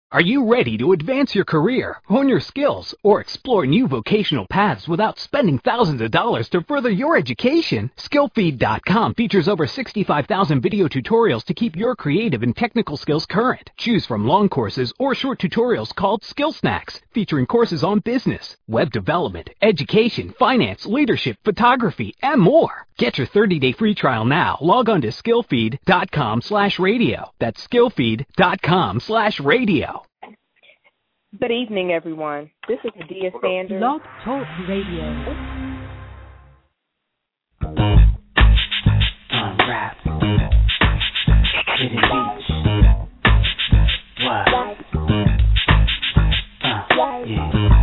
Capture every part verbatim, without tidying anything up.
Are you ready to advance your career, hone your skills, or explore new vocational paths without spending thousands of dollars to further your education? Skillfeed dot com features over sixty-five thousand video tutorials to keep your creative and technical skills current. Choose from long courses or short tutorials called Skill Snacks, featuring courses on business, web development, education, finance, leadership, photography, and more. Get your thirty-day free trial now. Log on to skillfeed dot com slash radio. That's skillfeed dot com slash radio. Good evening, everyone. This is Adia Sanders. Blog Talk Radio. On rap. Hidden beach. What? Uh, yeah.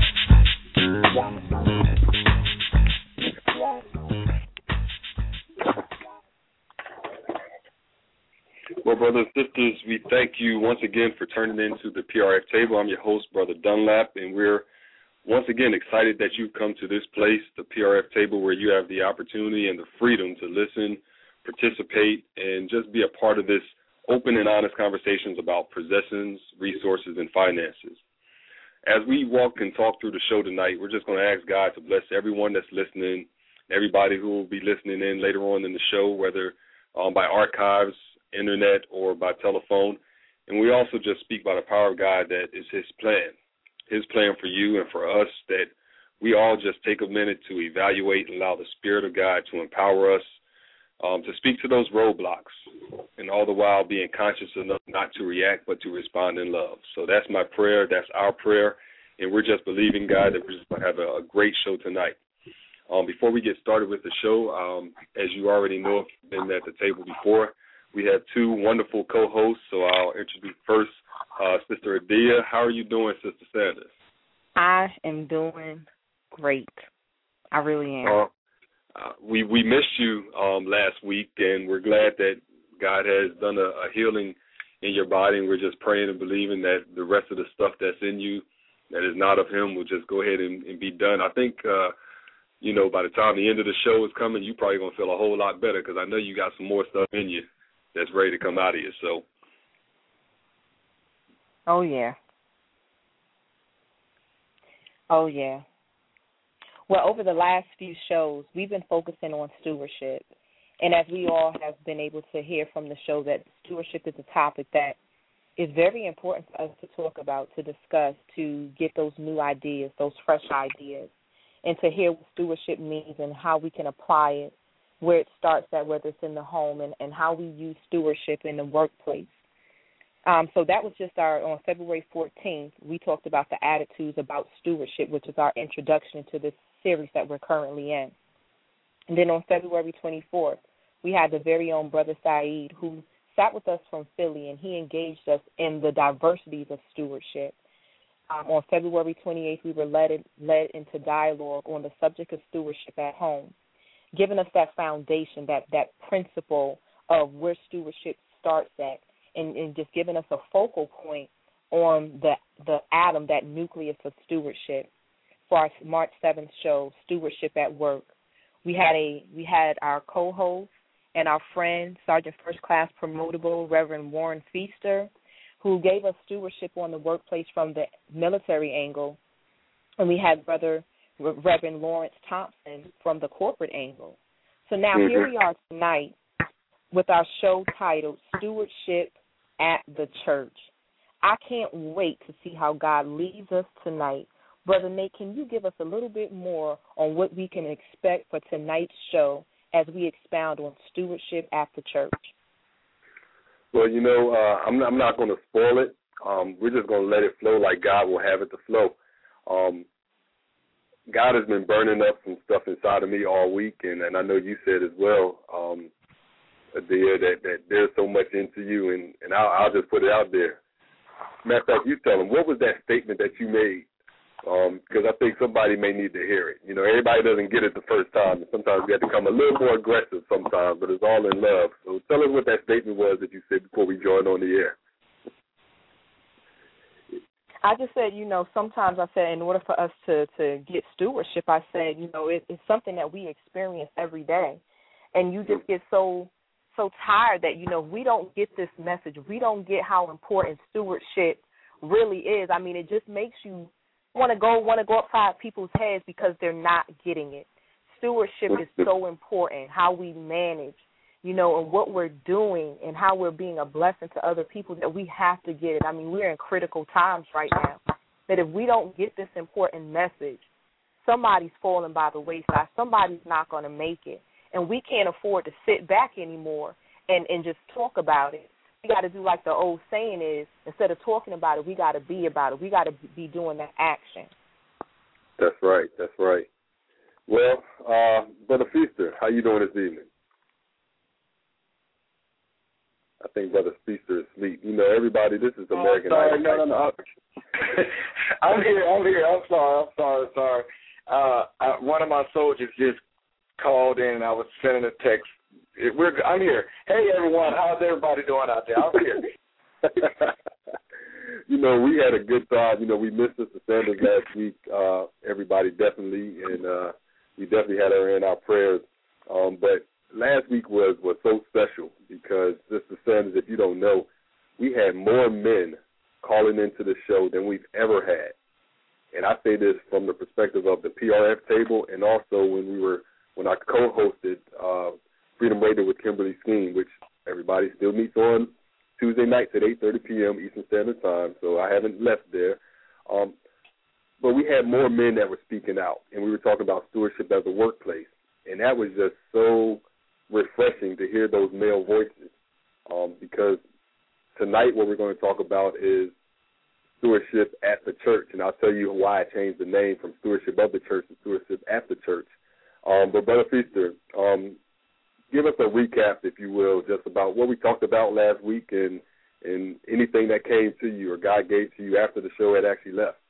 Well, brothers and sisters, we thank you once again for turning into the P R F table. I'm your host, Brother Dunlap, and we're once again excited that you've come to this place, the P R F table, where you have the opportunity and the freedom to listen, participate, and just be a part of this open and honest conversations about possessions, resources, and finances. As we walk and talk through the show tonight, we're just going to ask God to bless everyone that's listening, everybody who will be listening in later on in the show, whether um, by archives, internet, or by telephone. And we also just speak by the power of God that is his plan, his plan for you and for us, that we all just take a minute to evaluate and allow the Spirit of God to empower us um, to speak to those roadblocks, and all the while being conscious enough not to react but to respond in love. So that's my prayer, that's our prayer, and we're just believing, God, that we're just going to have a, a great show tonight. Um, before we get started with the show, um, as you already know, if you've been at the table before, we have two wonderful co-hosts, so I'll introduce first uh, Sister Adia. How are you doing, Sister Sanders? I am doing great. I really am. Uh, uh, we we missed you um, last week, and we're glad that God has done a, a healing in your body, and we're just praying and believing that the rest of the stuff that's in you that is not of him will just go ahead and, and be done. I think, uh, you know, by the time the end of the show is coming, you're probably going to feel a whole lot better, because I know you got some more stuff in you that's ready to come out of you. So, oh yeah, oh yeah. Well, over the last few shows, we've been focusing on stewardship, and as we all have been able to hear from the show, that stewardship is a topic that is very important for us to talk about, to discuss, to get those new ideas, those fresh ideas, and to hear what stewardship means and how we can apply it, where it starts at, whether it's in the home, and, and how we use stewardship in the workplace. Um, so that was just our, on February fourteenth, we talked about the attitudes about stewardship, which is our introduction to this series that we're currently in. And then on February twenty-fourth, we had the very own Brother Saeed, who sat with us from Philly, and he engaged us in the diversities of stewardship. Um, on February twenty-eighth, we were led, in, led into dialogue on the subject of stewardship at home, giving us that foundation, that, that principle of where stewardship starts at, and, and just giving us a focal point on the the atom, that nucleus of stewardship. For our March seventh show, Stewardship at Work, we had a we had our co-host and our friend, Sergeant First Class Promotable, Reverend Warren Feaster, who gave us stewardship on the workplace from the military angle, and we had Brother Reverend Lawrence Thompson from the corporate angle. So now mm-hmm. here we are tonight with our show titled Stewardship at the Church. I can't wait to see how God leads us tonight. Brother Nate, can you give us a little bit more on what we can expect for tonight's show as we expound on stewardship at the church? Well, you know, uh, I'm not, I'm not going to spoil it. Um, we're just going to let it flow like God will have it to flow. Um, God has been burning up some stuff inside of me all week, and, and I know you said as well, um, Adia, that, that there's so much into you, and, and I'll, I'll just put it out there. Matter of fact, you tell them, what was that statement that you made? Because um, I think somebody may need to hear it. You know, everybody doesn't get it the first time, and sometimes we have to become a little more aggressive sometimes, but it's all in love. So tell us what that statement was that you said before we joined on the air. I just said, you know, sometimes I said in order for us to, to get stewardship, I said, you know, it, it's something that we experience every day. And you just get so so tired that, you know, we don't get this message. We don't get how important stewardship really is. I mean, it just makes you want to go want to go upside people's heads because they're not getting it. Stewardship is so important, how we manage, you know, and what we're doing and how we're being a blessing to other people, that we have to get it. I mean, we're in critical times right now, that if we don't get this important message, somebody's falling by the wayside. Somebody's not going to make it. And we can't afford to sit back anymore and, and just talk about it. We got to do like the old saying is, instead of talking about it, we got to be about it. We got to be doing that action. That's right. That's right. Well, uh, Brother Feaster, how you doing this evening? I think Brother Feaster is asleep. You know, everybody, this is American oh, Idol. No, no, no. I'm here. I'm here. I'm sorry. I'm sorry. Sorry. Uh, I, one of my soldiers just called in, and I was sending a text. It, we're, I'm here. Hey, everyone. How's everybody doing out there? I'm here. You know, we had a good time. You know, we missed Sister Sanders last week. Uh, everybody definitely, and uh, we definitely had her in our prayers. Um, but last week was, was so special because, Sister Sanders, if you don't know, we had more men calling into the show than we've ever had. And I say this from the perspective of the P R F table, and also when we were when I co-hosted uh, Freedom Radio with Kimberly Skeen, which everybody still meets on Tuesday nights at eight thirty p.m. Eastern Standard Time. So I haven't left there. Um, but we had more men that were speaking out, and we were talking about stewardship as a workplace, and that was just so refreshing to hear those male voices. Um, because tonight what we're going to talk about is stewardship at the church, and I'll tell you why I changed the name from stewardship of the church to stewardship at the church. Um, but Brother Feaster, um, give us a recap, if you will, just about what we talked about last week and and anything that came to you or God gave to you after the show had actually left.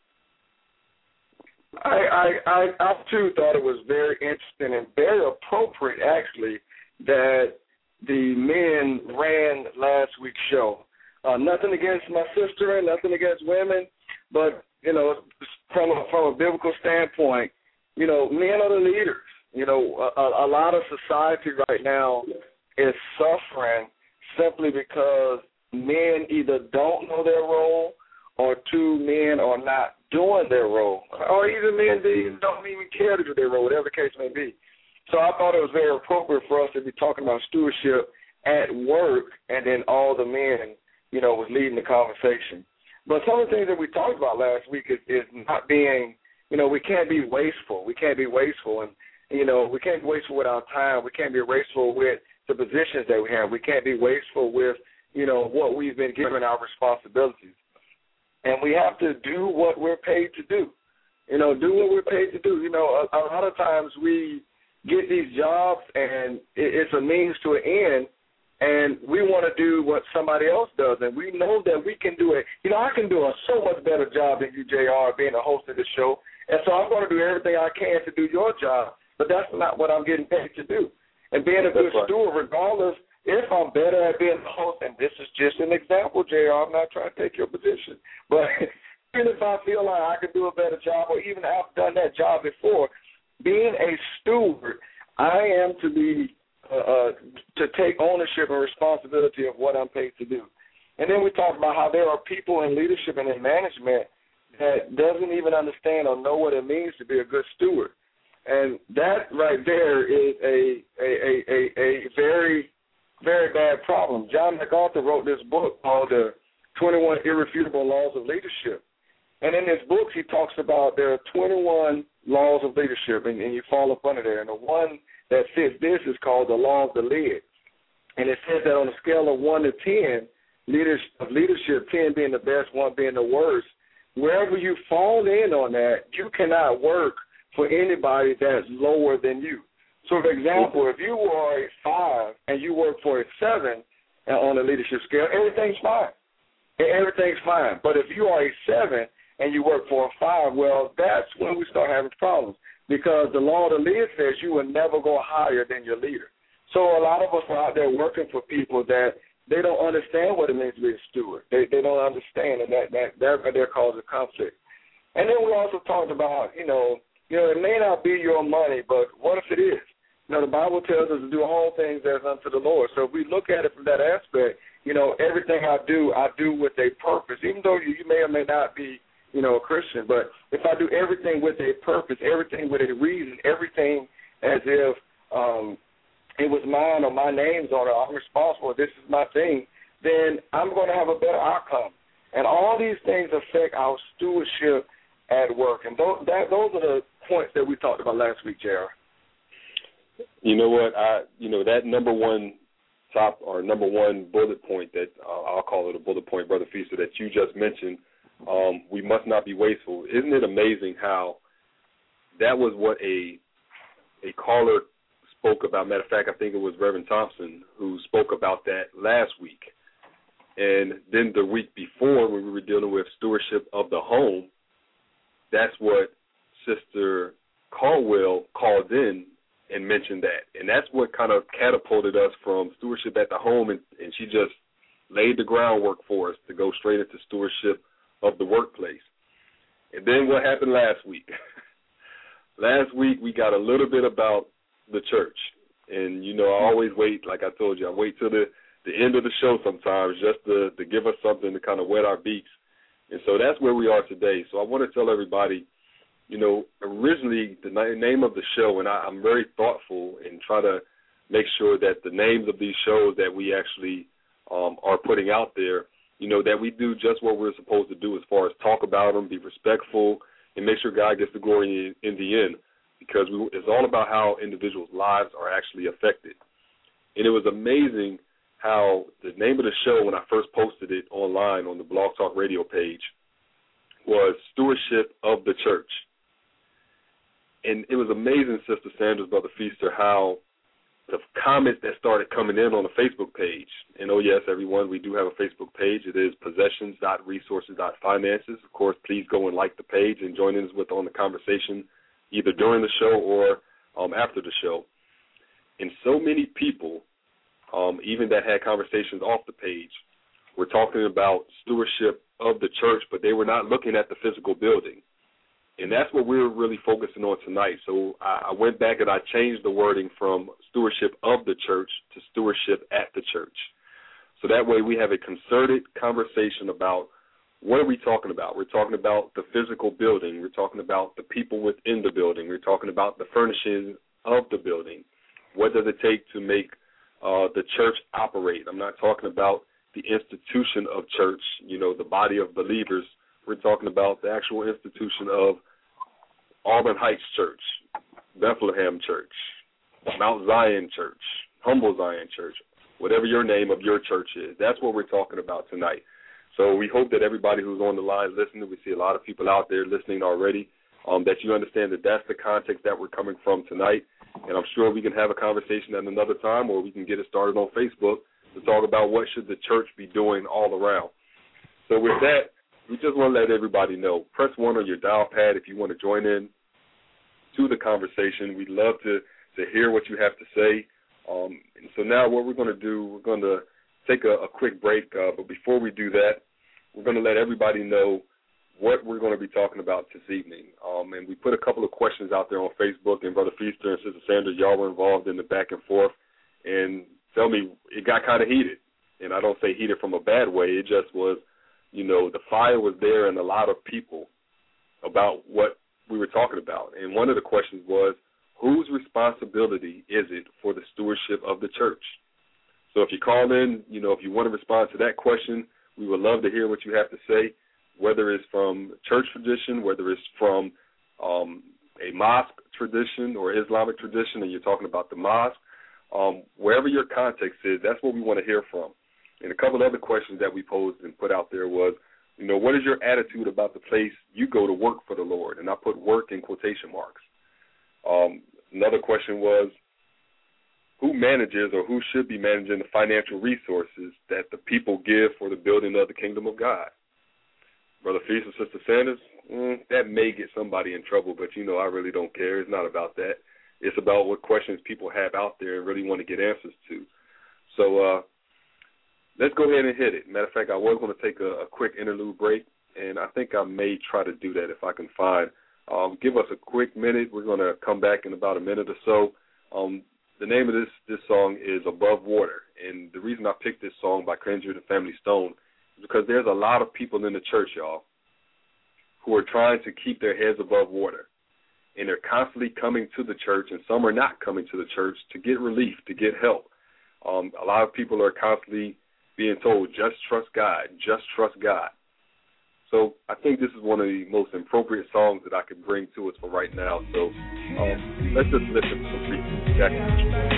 I, I, I, I too thought it was very interesting and very appropriate, actually, that the men ran last week's show. Uh, nothing against my sister and nothing against women, but, you know, from a, from a biblical standpoint, you know, men are the leaders. You know, a, a lot of society right now is suffering simply because men either don't know their role or two, men are not doing their role, or even men that don't even care to do their role, whatever the case may be. So I thought it was very appropriate for us to be talking about stewardship at work, and then all the men, you know, was leading the conversation. But some of the things that we talked about last week is, is not being, you know, we can't be wasteful. We can't be wasteful. And, you know, we can't be wasteful with our time. We can't be wasteful with the positions that we have. We can't be wasteful with, you know, what we've been given our responsibilities. And we have to do what we're paid to do. You know, do what we're paid to do. You know, a, a lot of times we get these jobs and it, it's a means to an end, and we want to do what somebody else does, and we know that we can do it. You know, I can do a so much better job than you, J R, being a host of the show, and so I'm going to do everything I can to do your job, but that's not what I'm getting paid to do. And being a good steward, regardless if I'm better at being a host, and this is just an example, J R, I'm not trying to take your position, but even if I feel like I could do a better job or even I've done that job before, being a steward, I am to be Uh, uh, to take ownership and responsibility of what I'm paid to do. And then we talk about how there are people in leadership and in management that doesn't even understand or know what it means to be a good steward. And that right there is a a, a, a, a very, very bad problem. John MacArthur wrote this book called The twenty-one Irrefutable Laws of Leadership. And in this book, he talks about there are twenty-one laws of leadership, and, and you fall up under there. And the one that fits this is called the law of the lid. And it says that on a scale of one to ten, leaders, of leadership, ten being the best, one being the worst, wherever you fall in on that, you cannot work for anybody that's lower than you. So, for example, if you are a five and you work for a seven on the leadership scale, everything's fine. Everything's fine. But if you are a seven and you work for a five, well, that's when we start having problems, because the law of the lid says you will never go higher than your leader. So a lot of us are out there working for people that they don't understand what it means to be a steward. They they don't understand, and that that that right there causes conflict. And then we also talked about, you know, you know, it may not be your money, but what if it is? You know, the Bible tells us to do all things as unto the Lord. So if we look at it from that aspect, you know, everything I do, I do with a purpose, even though you, you may or may not be, you know, a Christian. But if I do everything with a purpose, everything with a reason, everything as if um, it was mine or my name's on it, I'm responsible, this is my thing, then I'm going to have a better outcome. And all these things affect our stewardship at work. And those, that, those are the points that we talked about last week, J R. You know what? I, you know, that number one top or number one bullet point that uh, I'll call it a bullet point, Brother Feaster, that you just mentioned, um, we must not be wasteful. Isn't it amazing how that was what a a caller spoke about? Matter of fact, I think it was Reverend Thompson who spoke about that last week. And then the week before, when we were dealing with stewardship of the home, that's what Sister Caldwell called in and mentioned that. And that's what kind of catapulted us from stewardship at the home, and, and she just laid the groundwork for us to go straight into stewardship of the workplace. And then what happened last week? Last week we got a little bit about the church. And, you know, I always wait, like I told you, I wait till the, the end of the show sometimes just to, to give us something to kind of wet our beaks. And so that's where we are today. So I want to tell everybody, you know, originally the name of the show, and I, I'm very thoughtful and try to make sure that the names of these shows that we actually um, are putting out there, you know, that we do just what we're supposed to do as far as talk about them, be respectful, and make sure God gets the glory in, in the end, because we, it's all about how individuals' lives are actually affected. And it was amazing how the name of the show, when I first posted it online on the Blog Talk Radio page, was Stewardship of the Church. And it was amazing, Sister Sanders, Brother Feaster, how the comments that started coming in on the Facebook page. And, oh, yes, everyone, we do have a Facebook page. It is possessions dot resources dot finances. Of course, please go and like the page and join in us with on the conversation either during the show or um, after the show. And so many people, um, even that had conversations off the page, were talking about stewardship of the church, but they were not looking at the physical building. And that's what we're really focusing on tonight. So I went back and I changed the wording from stewardship of the church to stewardship at the church. So that way we have a concerted conversation about what are we talking about. We're talking about the physical building. We're talking about the people within the building. We're talking about the furnishings of the building. What does it take to make uh, the church operate? I'm not talking about the institution of church, you know, the body of believers. We're talking about the actual institution of Auburn Heights Church, Bethlehem Church, Mount Zion Church, Humble Zion Church, whatever your name of your church is. That's what we're talking about tonight. So we hope that everybody who's on the line listening, we see a lot of people out there listening already, um, that you understand that that's the context that we're coming from tonight. And I'm sure we can have a conversation at another time, or we can get it started on Facebook to talk about what should the church be doing all around. So with that, we just want to let everybody know, press one on your dial pad if you want to join in to the conversation. We'd love to, to hear what you have to say. Um, and so now what we're going to do, we're going to take a, a quick break. Uh, but before we do that, we're going to let everybody know what we're going to be talking about this evening. Um, and we put a couple of questions out there on Facebook, and Brother Feaster and Sister Sanders, y'all were involved in the back and forth. And tell me, it got kind of heated. And I don't say heated from a bad way. It just was, you know, the fire was there in a lot of people about what we were talking about. And one of the questions was, whose responsibility is it for the stewardship of the church? So if you call in, you know, if you want to respond to that question, we would love to hear what you have to say, whether it's from church tradition, whether it's from um, a mosque tradition or Islamic tradition, and you're talking about the mosque, um, wherever your context is, that's what we want to hear from. And a couple of other questions that we posed and put out there was, you know, what is your attitude about the place you go to work for the Lord? And I put work in quotation marks. Um, another question was, who manages or who should be managing the financial resources that the people give for the building of the kingdom of God? Brother Feast and Sister Sanders, mm, that may get somebody in trouble, but, you know, I really don't care. It's not about that. It's about what questions people have out there and really want to get answers to. So, uh, let's go ahead and hit it. Matter of fact, I was going to take a, a quick interlude break, and I think I may try to do that if I can find. Um, give us a quick minute. We're going to come back in about a minute or so. Um, the name of this, this song is Above Water. And the reason I picked this song by Kendrick and Family Stone is because there's a lot of people in the church, y'all, who are trying to keep their heads above water. And they're constantly coming to the church, and some are not coming to the church to get relief, to get help. Um, a lot of people are constantly being told, just trust God, just trust God. So I think this is one of the most appropriate songs that I could bring to us for right now. So um, let's just listen to some Reese Jackson.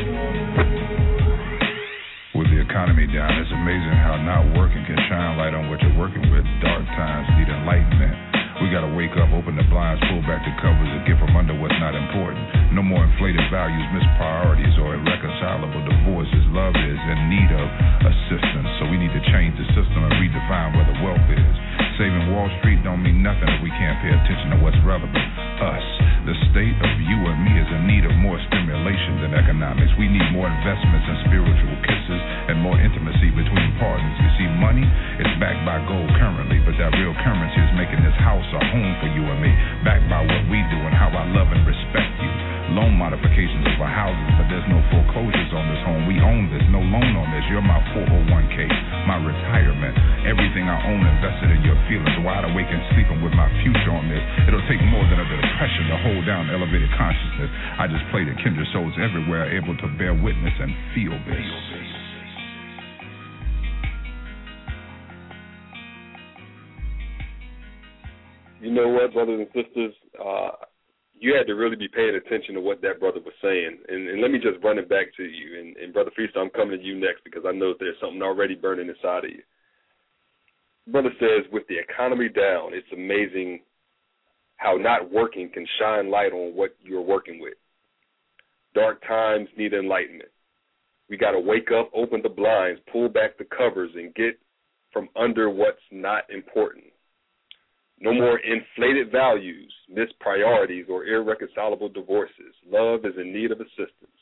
With the economy down, it's amazing how not working can shine light on what you're working with. Dark times need enlightenment. We gotta wake up, open the blinds, pull back the covers, and get from under what's not important. No more inflated values, missed priorities, or irreconcilable divorces. Love is in need of assistance, so we need to change the system and redefine where the wealth is. Saving Wall Street don't mean nothing if we can't pay attention to what's relevant. Us. The state of you and me is in need of more stimulation than economics. We need more investments in spiritual kisses and more intimacy between partners. You see, money is backed by gold currently, but that real currency is making this house a home for you and me, backed by what we do and how I love and respect you. Loan modifications of our houses, but there's no foreclosures on this home. We own this, no loan on this. You're my four oh one k, my retirement. Everything I own invested in your feelings, wide awake and sleeping with my future on this. It'll take more than a depression to hold down elevated consciousness. I just pray that kindred souls everywhere are able to bear witness and feel this. You know what, brothers and sisters, uh, you had to really be paying attention to what that brother was saying. And, and let me just run it back to you. And, and Brother Feaster, I'm coming to you next because I know there's something already burning inside of you. Brother says, with the economy down, it's amazing how not working can shine light on what you're working with. Dark times need enlightenment. We got to wake up, open the blinds, pull back the covers, and get from under what's not important. No more inflated values, missed priorities, or irreconcilable divorces. Love is in need of assistance.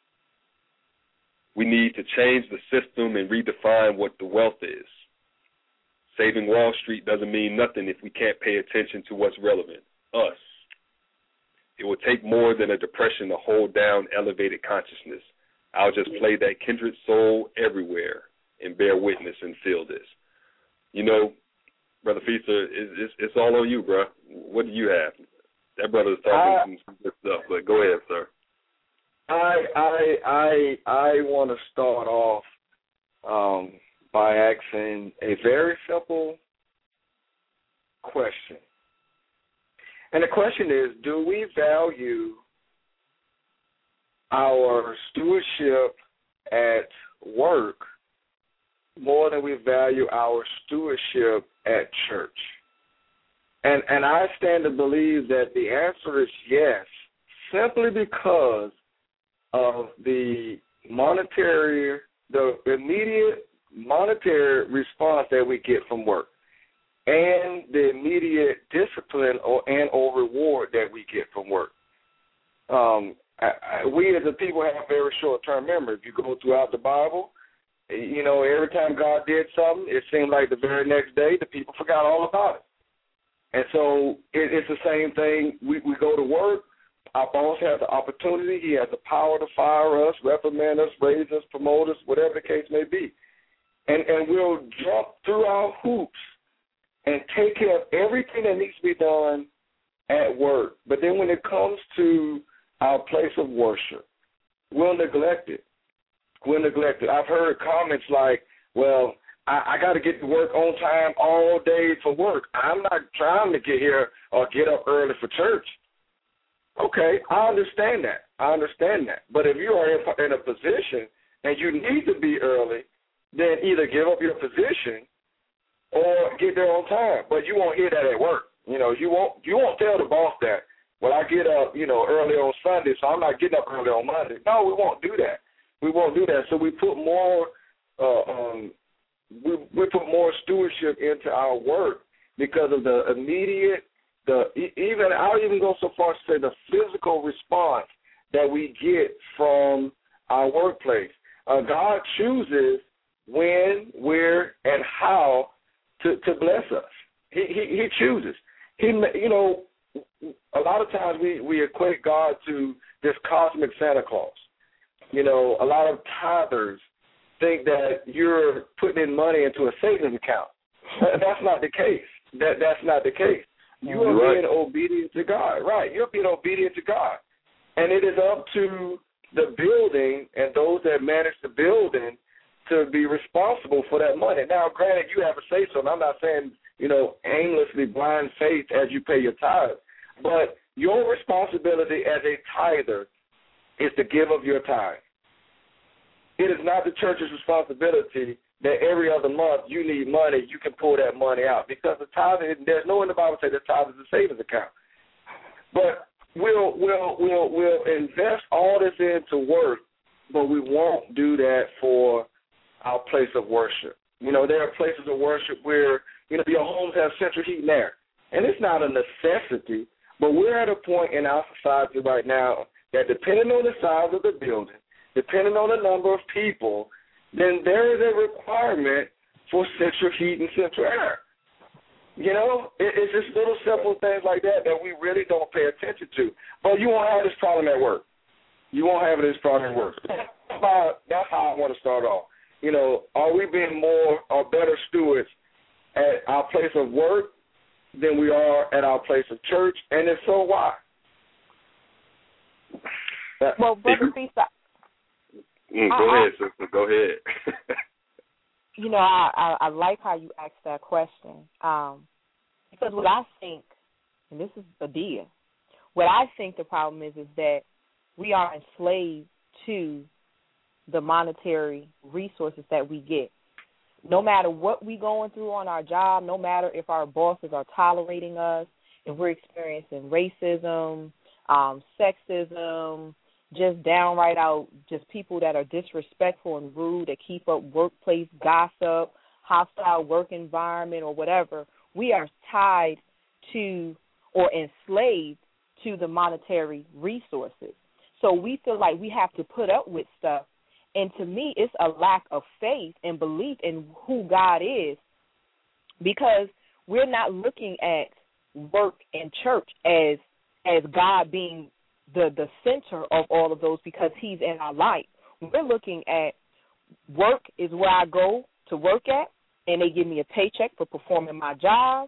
We need to change the system and redefine what the wealth is. Saving Wall Street doesn't mean nothing if we can't pay attention to what's relevant, us. It will take more than a depression to hold down elevated consciousness. I'll just play that kindred soul everywhere and bear witness and feel this. You know, Brother Feaster, it's, it's, it's all on you, bro. What do you have? That brother's talking I, some good stuff, but go ahead, sir. I I I I want to start off um, by asking a very simple question, and the question is: do we value our stewardship at work more than we value our stewardship at church? And and I stand to believe that the answer is yes, simply because of the monetary, the immediate monetary response that we get from work and the immediate discipline or and or reward that we get from work. Um, I, I, we as a people have very short-term memory. If you go throughout the Bible, you know, every time God did something, it seemed like the very next day the people forgot all about it. And so it, it's the same thing. We, we go to work. Our boss has the opportunity. He has the power to fire us, reprimand us, raise us, promote us, whatever the case may be. And, and we'll jump through our hoops and take care of everything that needs to be done at work. But then when it comes to our place of worship, we'll neglect it. We'll neglect it. I've heard comments like, well, I, I got to get to work on time all day for work. I'm not trying to get here or get up early for church. Okay, I understand that. I understand that. But if you are in, in a position and you need to be early, then either give up your position or get there on time. But you won't hear that at work. You know, you won't you won't tell the boss that, well, I get up, you know, early on Sunday, so I'm not getting up early on Monday. No, we won't do that. We won't do that. So we put more uh, um, we, we put more stewardship into our work because of the immediate, the even I'll even go so far as to say the physical response that we get from our workplace. Uh, God chooses when, where, and how to, to bless us. He, he he chooses. He you know a lot of times we, we equate God to this cosmic Santa Claus. You know, a lot of tithers think that you're putting in money into a savings account. That's not the case. That That's not the case. You are right. being obedient to God. Right. You're being obedient to God. And it is up to the building and those that manage the building to be responsible for that money. Now, granted, you have a say-so, and I'm not saying, you know, aimlessly blind faith as you pay your tithes, but your responsibility as a tither is to give of your tithe. It is not the church's responsibility that every other month you need money, you can pull that money out. Because the tithe, there's no in the Bible say the tithe is a savings account. But we'll, we'll, we'll, we'll invest all this into work, but we won't do that for our place of worship. You know, there are places of worship where, you know, your homes have central heat and air. And it's not a necessity, but we're at a point in our society right now that depending on the size of the building, depending on the number of people, then there is a requirement for central heat and central air. You know, it, it's just little simple things like that that we really don't pay attention to. But you won't have this problem at work. You won't have this problem at work. That's how, that's how I want to start off. You know, are we being more or better stewards at our place of work than we are at our place of church? And if so, why? Well, Brother Fisa, mm, go I, ahead, sister. Go ahead. You know, I, I, I like how you asked that question um, because what I think, and this is a deal, what I think the problem is is that we are enslaved to the monetary resources that we get. No matter what we're going through on our job, no matter if our bosses are tolerating us, if we're experiencing racism, um, sexism, just downright out, just people that are disrespectful and rude, that keep up workplace gossip, hostile work environment or whatever, we are tied to or enslaved to the monetary resources. So we feel like we have to put up with stuff. And to me, it's a lack of faith and belief in who God is, because we're not looking at work and church as as God being the, the center of all of those because he's in our life. We're looking at work is where I go to work at, and they give me a paycheck for performing my job.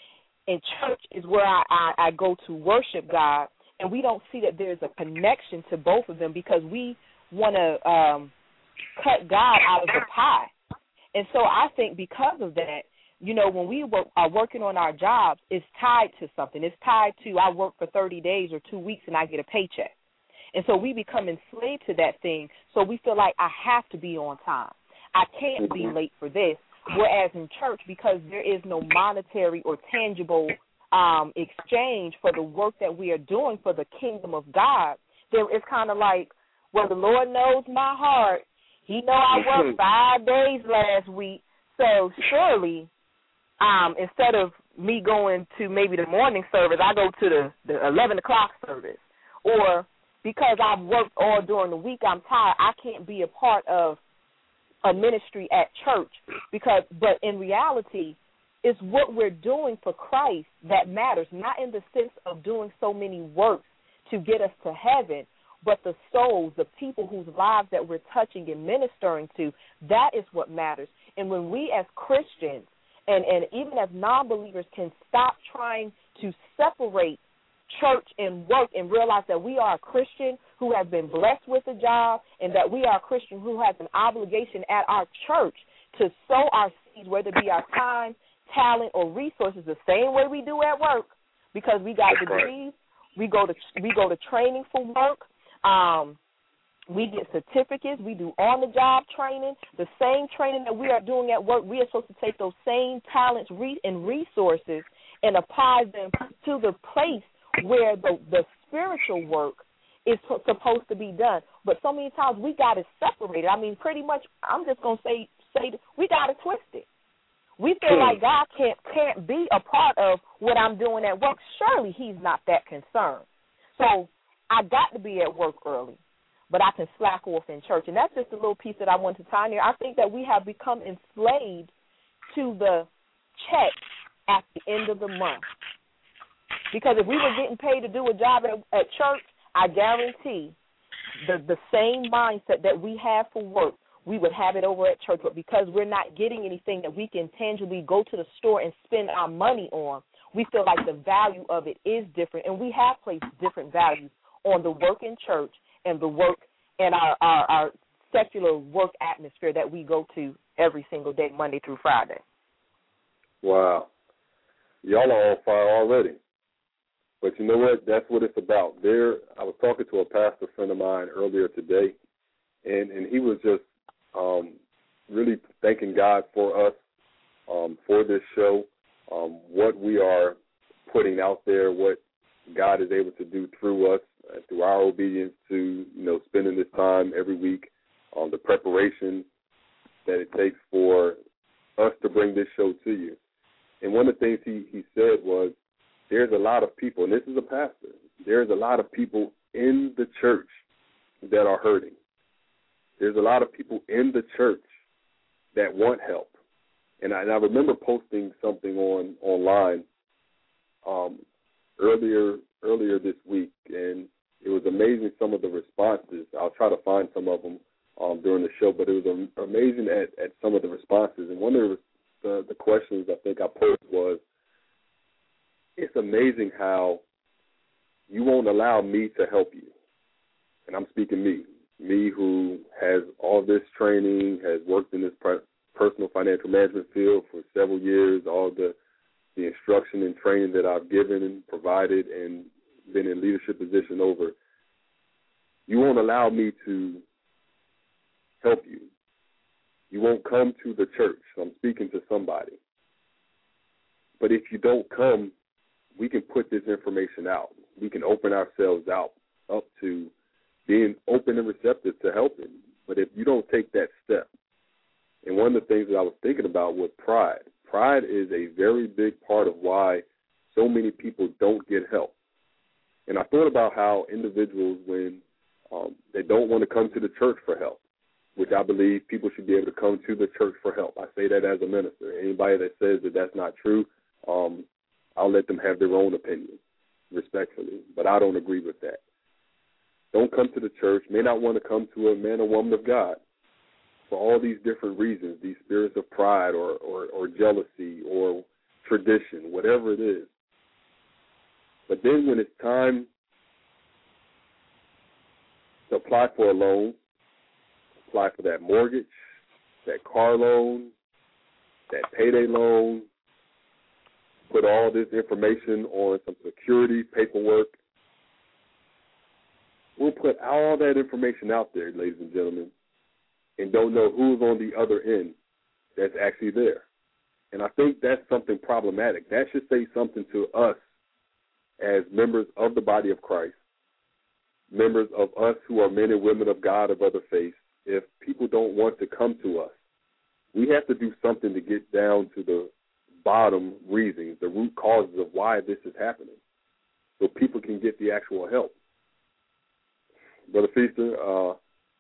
And church is where I, I, I go to worship God, and we don't see that there's a connection to both of them because we want to um, cut God out of the pie. And so I think because of that, you know, when we work, are working on our jobs, it's tied to something. It's tied to I work for thirty days or two weeks and I get a paycheck. And so we become enslaved to that thing, so we feel like I have to be on time. I can't be late for this. Whereas in church, because there is no monetary or tangible um, exchange for the work that we are doing for the kingdom of God, there is kind of like, well, the Lord knows my heart. He know I worked five days last week, so surely um, instead of me going to maybe the morning service, I go to the, the eleven o'clock service. Or because I've worked all during the week, I'm tired, I can't be a part of a ministry at church. Because, but in reality, it's what we're doing for Christ that matters, not in the sense of doing so many works to get us to heaven, but the souls, the people whose lives that we're touching and ministering to, that is what matters. And when we as Christians and, and even as non-believers can stop trying to separate church and work and realize that we are a Christian who has been blessed with a job and that we are a Christian who has an obligation at our church to sow our seeds, whether it be our time, talent, or resources, the same way we do at work, because we got degrees, we go to we go to training for work. Um, we get certificates. We do on-the-job training. The same training that we are doing at work, we are supposed to take those same talents re- and resources and apply them to the place where the, the spiritual work is p- supposed to be done. But so many times we got it separated. I mean, pretty much, I'm just going to say, say we got it twisted. We feel like God can't can't be a part of what I'm doing at work. Surely he's not that concerned. So I got to be at work early, but I can slack off in church. And that's just a little piece that I want to tie in here. I think that we have become enslaved to the check at the end of the month. Because if we were getting paid to do a job at, at church, I guarantee the, the same mindset that we have for work, we would have it over at church. But because we're not getting anything that we can tangibly go to the store and spend our money on, we feel like the value of it is different. And we have placed different values on the work in church and the work and our, our, our secular work atmosphere that we go to every single day, Monday through Friday. Wow. Y'all are on fire already. But you know what? That's what it's about. There, I was talking to a pastor friend of mine earlier today, and, and he was just um, really thanking God for us, um, for this show, um, what we are putting out there, what God is able to do through us, uh, through our obedience to, you know, spending this time every week, um, the preparation that it takes for us to bring this show to you. And one of the things he, he said was, there's a lot of people, and this is a pastor, there's a lot of people in the church that are hurting. There's a lot of people in the church that want help. And I, and I remember posting something on online um, earlier earlier this week, and it was amazing some of the responses. I'll try to find some of them um, during the show, but it was amazing at, at some of the responses. And one of the, the, the questions I think I posed was, it's amazing how you won't allow me to help you. And I'm speaking me, me who has all this training, has worked in this personal financial management field for several years, all the, the instruction and training that I've given and provided and been in leadership position over. You won't allow me to help you. You won't come to the church. So I'm speaking to somebody. But if you don't come, we can put this information out. We can open ourselves out up to being open and receptive to helping. But if you don't take that step, and one of the things that I was thinking about was pride. Pride is a very big part of why so many people don't get help. And I thought about how individuals, when um, they don't want to come to the church for help, which I believe people should be able to come to the church for help. I say that as a minister. Anybody that says that that's not true, um, I'll let them have their own opinion, respectfully, but I don't agree with that. Don't come to the church, may not want to come to a man or woman of God for all these different reasons, these spirits of pride or, or, or jealousy or tradition, whatever it is. But then when it's time to apply for a loan, apply for that mortgage, that car loan, that payday loan, put all this information on some security paperwork. We'll put all that information out there, ladies and gentlemen, and don't know who's on the other end that's actually there. And I think that's something problematic. That should say something to us as members of the body of Christ, members of us who are men and women of God of other faiths. If people don't want to come to us, we have to do something to get down to the bottom reasons, the root causes of why this is happening, so people can get the actual help. Brother Feaster, uh,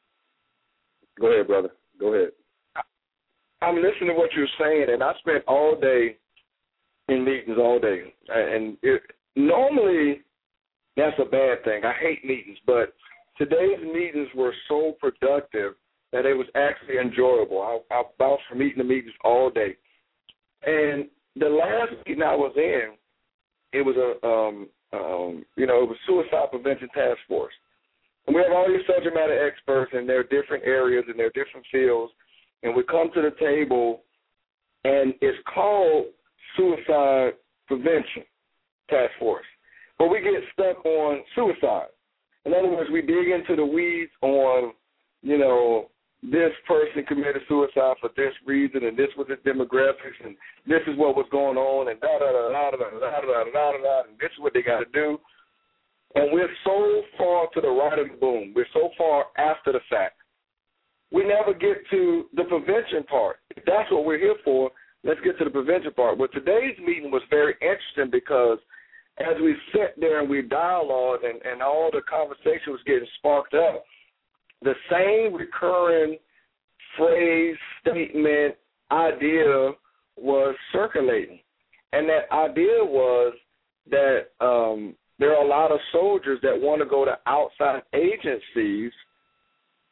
go ahead, brother. Go ahead. I'm listening to what you're saying, and I spent all day in meetings all day. And it, normally that's a bad thing. I hate meetings, but today's meetings were so productive that it was actually enjoyable. I, I bounced from meeting to meetings all day. And the last meeting I was in, it was a, um, um, you know, it was Suicide Prevention Task Force. And we have all these subject matter experts in their different areas and their different fields, and we come to the table, and it's called Suicide Prevention Task Force. But we get stuck on suicide. In other words, we dig into the weeds on, you know, this person committed suicide for this reason, and this was his demographics, and this is what was going on, and da-da-da-da-da-da-da-da-da-da, and this is what they got to do. And we're so far to the right of the boom. We're so far after the fact. We never get to the prevention part. If that's what we're here for, let's get to the prevention part. But today's meeting was very interesting because as we sat there and we dialogued and, and all the conversation was getting sparked up, the same recurring phrase, statement, idea was circulating. And that idea was that um, there are a lot of soldiers that want to go to outside agencies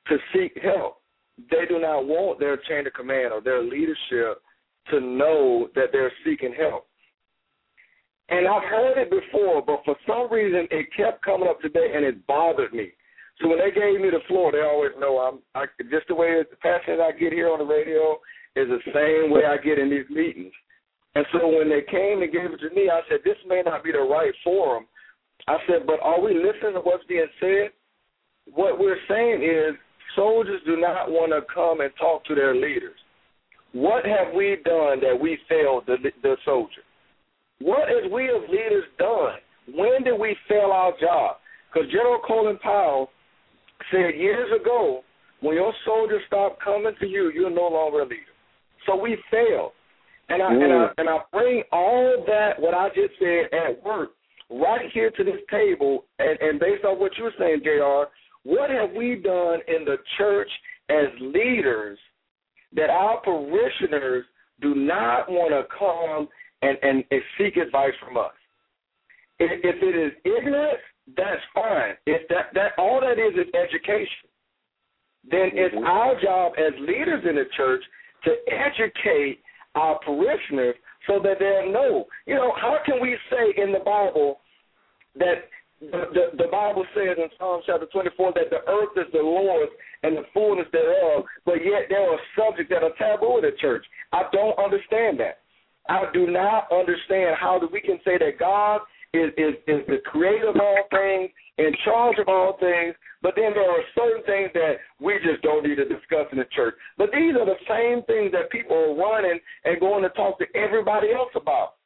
to seek help. They do not want their chain of command or their leadership to know that they're seeking help. And I've heard it before, but for some reason it kept coming up today, and it bothered me. So when they gave me the floor, they always know I'm I, just the way the passionate I get here on the radio is the same way I get in these meetings. And so when they came and gave it to me, I said, this may not be the right forum. I said, but are we listening to what's being said? What we're saying is soldiers do not want to come and talk to their leaders. What have we done that we failed the, the soldier? What have we as leaders done? When did we fail our job? Because General Colin Powell said years ago, when your soldiers stop coming to you, you're no longer a leader. So we failed. And I, mm. and I and I bring all that, what I just said at work, right here to this table, and, and based on what you were saying, J R, what have we done in the church as leaders that our parishioners do not want to come And, and, and seek advice from us? If, if it is ignorance, that's fine. If that, that all that is is education, then mm-hmm. it's our job as leaders in the church to educate our parishioners so that they'll know. You know, how can we say in the Bible that the, the, the Bible says in Psalm chapter twenty-four that the earth is the Lord's and the fullness thereof, but yet there are subjects that are taboo in the church? I don't understand that. I do not understand how we can say that God is, is, is the creator of all things, in charge of all things, but then there are certain things that we just don't need to discuss in the church. But these are the same things that people are running and going to talk to everybody else about.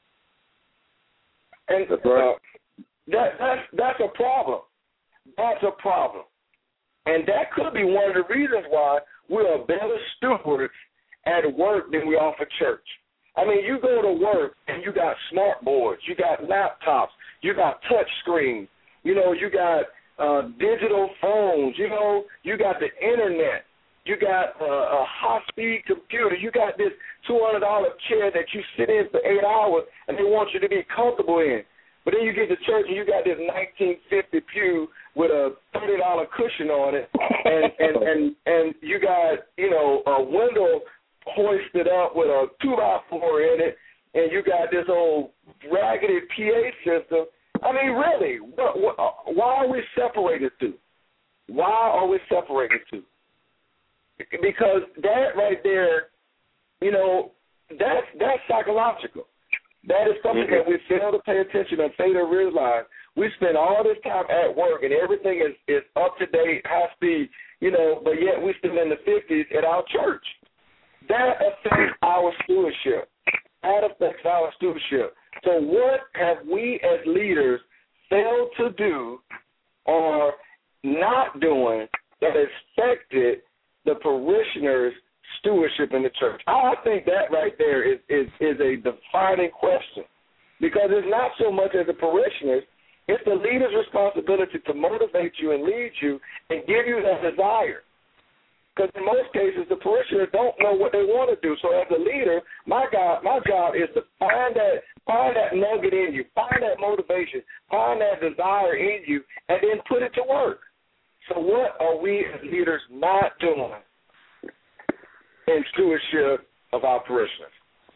And uh, that, that's, that's a problem. That's a problem. And that could be one of the reasons why we're a better stewards at work than we are for church. I mean, you go to work and you got smart boards, you got laptops, you got touch screens, you know, you got uh, digital phones, you know, you got the internet, you got uh, a high-speed computer, you got this two hundred dollars chair that you sit in for eight hours and they want you to be comfortable in. But then you get to church and you got this nineteen fifty pew with a thirty dollars cushion on it, and, and, and, and you got, you know, a window hoisted up with a two by four in it, and you got this old raggedy P A system. I mean, really, what, what, why are we separated to? Why are we separated to? Because that right there, you know, that's that's psychological. That is something mm-hmm. that we fail to pay attention and fail to realize. We spend all this time at work and everything is, is up to date, high speed, you know, but yet we're still in the fifties at our church. That affects our stewardship. That affects our stewardship. So what have we as leaders failed to do or not doing that affected the parishioners' stewardship in the church? I think that right there is, is, is a defining question, because it's not so much as the parishioners, it's the leader's responsibility to motivate you and lead you and give you that desire. Because in most cases, the parishioners don't know what they want to do. So as a leader, my God, my job is to find that find that nugget in you, find that motivation, find that desire in you, and then put it to work. So what are we as leaders not doing in stewardship of our parishioners?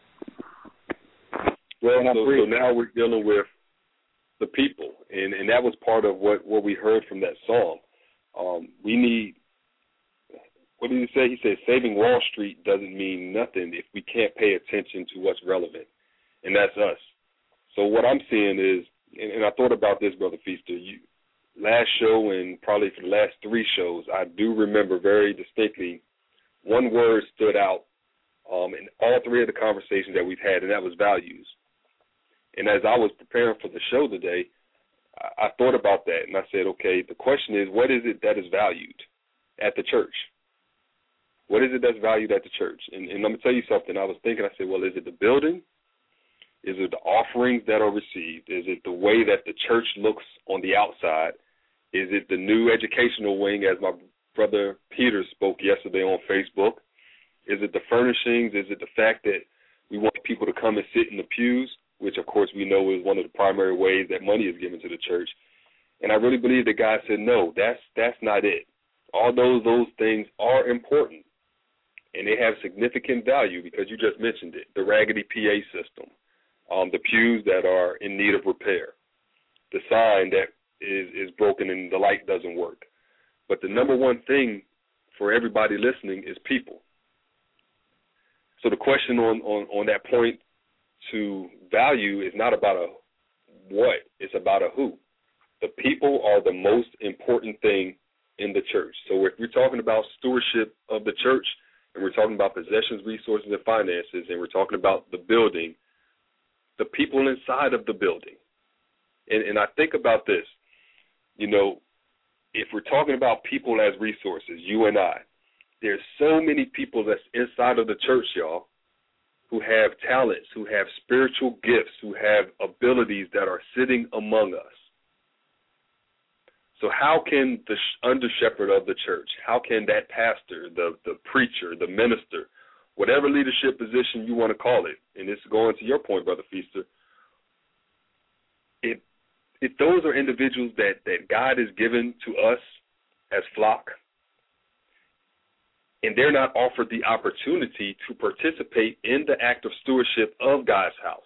Well, so, so now we're dealing with the people, and, and that was part of what, what we heard from that song. Um, we need, what did he say? He said, saving Wall Street doesn't mean nothing if we can't pay attention to what's relevant, and that's us. So what I'm seeing is, and, and I thought about this, Brother Feaster, you, last show and probably for the last three shows, I do remember very distinctly one word stood out um, in all three of the conversations that we've had, and that was values. And as I was preparing for the show today, I, I thought about that, and I said, okay, the question is, what is it that is valued at the church? What is it that's valued at the church? And, and I'm going to tell you something. I was thinking, I said, well, is it the building? Is it the offerings that are received? Is it the way that the church looks on the outside? Is it the new educational wing, as my brother Peter spoke yesterday on Facebook? Is it the furnishings? Is it the fact that we want people to come and sit in the pews, which, of course, we know is one of the primary ways that money is given to the church? And I really believe that God said, no, that's that's not it. Although those things are important and they have significant value because you just mentioned it, the raggedy P A system, um, the pews that are in need of repair, the sign that is, is broken and the light doesn't work. But the number one thing for everybody listening is people. So the question on, on, on that point to value is not about a what, it's about a who. The people are the most important thing in the church. So if we're talking about stewardship of the church, and we're talking about possessions, resources, and finances, and we're talking about the building, the people inside of the building. And, and I think about this, you know, if we're talking about people as resources, you and I, there's so many people that's inside of the church, y'all, who have talents, who have spiritual gifts, who have abilities that are sitting among us. So how can the under shepherd of the church, how can that pastor, the, the preacher, the minister, whatever leadership position you want to call it, and this is going to your point, Brother Feaster, if, if those are individuals that, that God has given to us as flock, and they're not offered the opportunity to participate in the act of stewardship of God's house,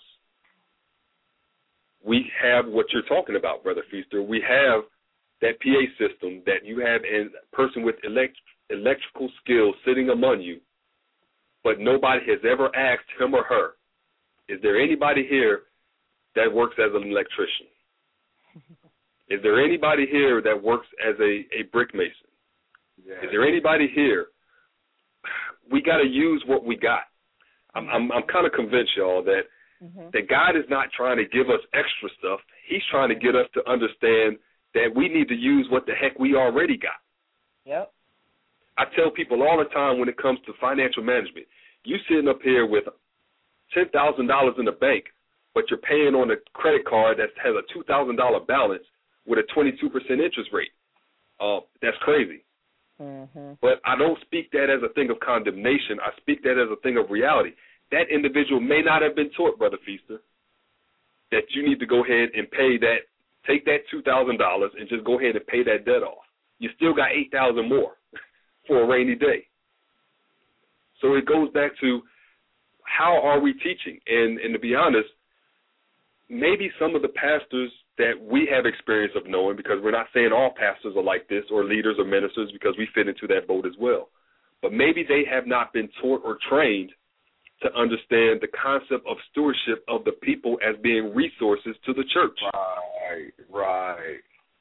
we have what you're talking about, Brother Feaster. We have that P A system that you have a person with elect- electrical skills sitting among you, but nobody has ever asked him or her, is there anybody here that works as an electrician? Is there anybody here that works as a, a brick mason? Yeah. Is there anybody here? We got to use what we got. I'm, I'm, I'm kind of convinced, y'all, that, mm-hmm. that God is not trying to give us extra stuff. He's trying to get us to understand that we need to use what the heck we already got. Yep. I tell people all the time when it comes to financial management, you sitting up here with ten thousand dollars in the bank, but you're paying on a credit card that has a two thousand dollars balance with a twenty-two percent interest rate. Uh, that's crazy. Mm-hmm. But I don't speak that as a thing of condemnation. I speak that as a thing of reality. That individual may not have been taught, Brother Feaster, that you need to go ahead and pay that, take that two thousand dollars and just go ahead and pay that debt off. You still got eight thousand dollars more for a rainy day. So it goes back to how are we teaching? And, and to be honest, maybe some of the pastors that we have experience of knowing, because we're not saying all pastors are like this or leaders or ministers, because we fit into that boat as well. But maybe they have not been taught or trained to understand the concept of stewardship of the people as being resources to the church. Right, right.